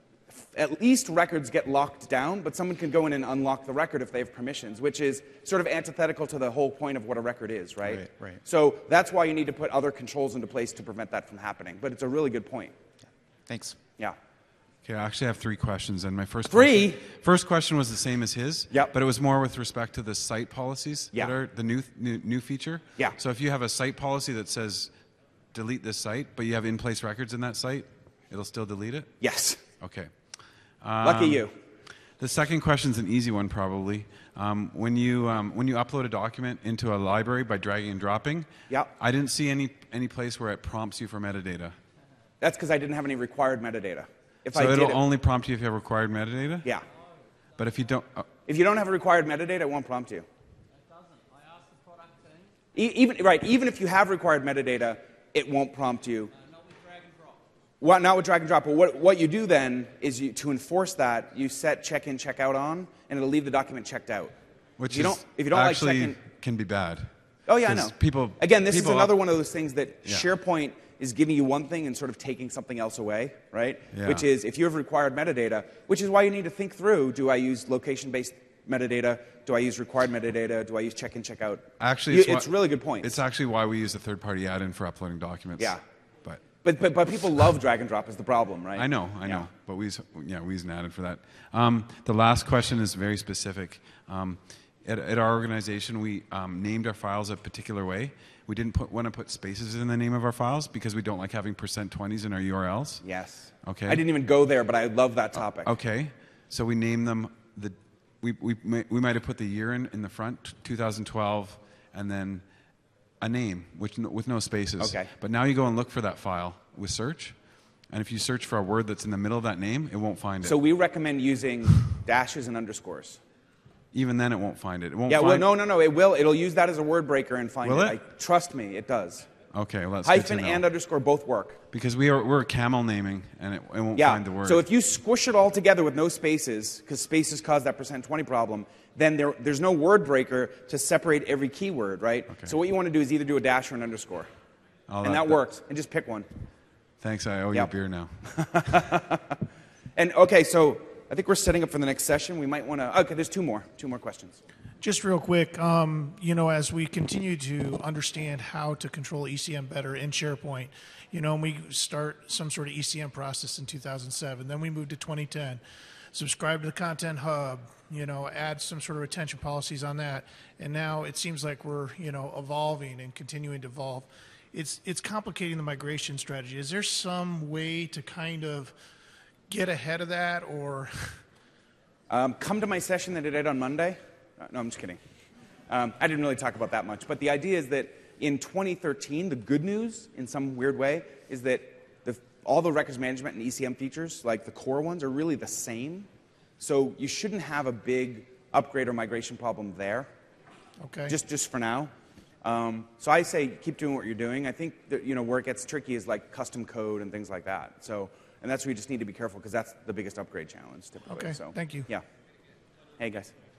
Speaker 1: at least records get locked down, but someone can go in and unlock the record if they have permissions, which is sort of antithetical to the whole point of what a record is, right?
Speaker 2: Right, right.
Speaker 1: So that's why you need to put other controls into place to prevent that from happening. But it's a really good point.
Speaker 2: Thanks.
Speaker 1: Yeah.
Speaker 6: okay. I actually have three questions, and my first
Speaker 1: Three?
Speaker 6: question, first question was the same as his.
Speaker 1: Yep.
Speaker 6: But it was more with respect to the site policies
Speaker 1: Yeah.
Speaker 6: that are the new, new new feature.
Speaker 1: Yeah.
Speaker 6: So if you have a site policy that says delete this site, but you have in-place records in that site, it'll still delete it.
Speaker 1: Yes.
Speaker 6: Okay.
Speaker 1: Lucky
Speaker 6: Um,
Speaker 1: you.
Speaker 6: The second question is an easy one, probably. Um, when you um, when you upload a document into a library by dragging and dropping,
Speaker 1: Yep.
Speaker 6: I didn't see any any place where it prompts you for metadata.
Speaker 1: That's because I didn't have any required metadata. If
Speaker 6: So
Speaker 1: I
Speaker 6: it'll
Speaker 1: did it,
Speaker 6: only prompt you if you have required metadata.
Speaker 1: yeah.
Speaker 6: But if you don't, uh,
Speaker 1: If you don't have a required metadata, it won't prompt you. E- even right, even if you have required metadata, it won't prompt you. Well, not with drag and drop, but what, what you do then is you, to enforce that, you set check-in, check-out on, and it'll leave the document checked out.
Speaker 6: Which
Speaker 1: if you
Speaker 6: is
Speaker 1: don't, if you don't
Speaker 6: actually
Speaker 1: like check-in,
Speaker 6: can be bad.
Speaker 1: oh yeah, I
Speaker 6: 'Cause
Speaker 1: know.
Speaker 6: People
Speaker 1: Again, this
Speaker 6: people
Speaker 1: is another
Speaker 6: up-
Speaker 1: one of those things that
Speaker 6: Yeah.
Speaker 1: SharePoint is giving you one thing and sort of taking something else away, right?
Speaker 6: Yeah.
Speaker 1: Which is if you have required metadata, which is why you need to think through: do I use location-based metadata? Do I use required metadata? Do I use check-in, check-out?
Speaker 6: Actually,
Speaker 1: You-
Speaker 6: it's,
Speaker 1: it's
Speaker 6: why-
Speaker 1: really good point.
Speaker 6: It's actually why we use a third-party add-in for uploading documents.
Speaker 1: Yeah.
Speaker 6: But
Speaker 1: But, but but people love drag and drop is the problem, right?
Speaker 6: I know, I
Speaker 1: Yeah.
Speaker 6: know. But we use, yeah, we use an add-in for that. Um, the last question is very specific. Um, at, at our organization, we um, named our files a particular way. We didn't put, want to put spaces in the name of our files because we don't like having percent twenties in our U R Ls.
Speaker 1: Yes.
Speaker 6: Okay.
Speaker 1: I didn't even go there, but I love that topic.
Speaker 6: Okay, so we name them the. We we may- we might have put the year in in the front, two thousand twelve, and then a name which no, with no spaces.
Speaker 1: Okay.
Speaker 6: But now you go and look for that file with search, and if you search for a word that's in the middle of that name, it won't find it.
Speaker 1: So we recommend using dashes and underscores.
Speaker 6: Even then, it won't find it. It won't.
Speaker 1: Yeah,
Speaker 6: find
Speaker 1: well, no, no, no. It will. It'll use that as a word breaker and find
Speaker 6: Will
Speaker 1: it.
Speaker 6: it?
Speaker 1: I, trust me, it does.
Speaker 6: Okay, well that's good
Speaker 1: Hyphen
Speaker 6: to know.
Speaker 1: and underscore both work.
Speaker 6: Because we are we're camel naming, and it, it won't
Speaker 1: Yeah.
Speaker 6: find the word.
Speaker 1: So if you squish it all together with no spaces, because spaces cause that percent twenty problem, then there, there's no word breaker to separate every keyword, right?
Speaker 6: Okay.
Speaker 1: So what you want to do is either do a dash or an underscore,
Speaker 6: I'll
Speaker 1: and
Speaker 6: let
Speaker 1: that works. And just pick one.
Speaker 6: Thanks, I owe
Speaker 1: Yep.
Speaker 6: you a beer now.
Speaker 1: And okay, so I think we're setting up for the next session. We might want to. Okay, there's two more. Two more questions.
Speaker 7: Just real quick, um, you know, as we continue to understand how to control E C M better in SharePoint, you know, and we start some sort of E C M process in two thousand seven, then we moved to twenty ten, subscribe to the Content Hub, you know, add some sort of retention policies on that, and now it seems like we're, you know, evolving and continuing to evolve. It's it's complicating the migration strategy. Is there some way to kind of get ahead of that, or?
Speaker 1: Um, come to my session that I did on Monday. Uh, no, I'm just kidding. Um, I didn't really talk about that much. But the idea is that in twenty thirteen, the good news, in some weird way, is that the, all the records management and E C M features, like the core ones, are really the same. So you shouldn't have a big upgrade or migration problem there,
Speaker 7: Okay.
Speaker 1: just just for now. Um, so I say keep doing what you're doing. I think that, you know, where it gets tricky is like custom code and things like that. So, and that's where you just need to be careful because that's the biggest upgrade challenge typically.
Speaker 7: Okay,
Speaker 1: So,
Speaker 7: thank you.
Speaker 1: Yeah. Hey guys.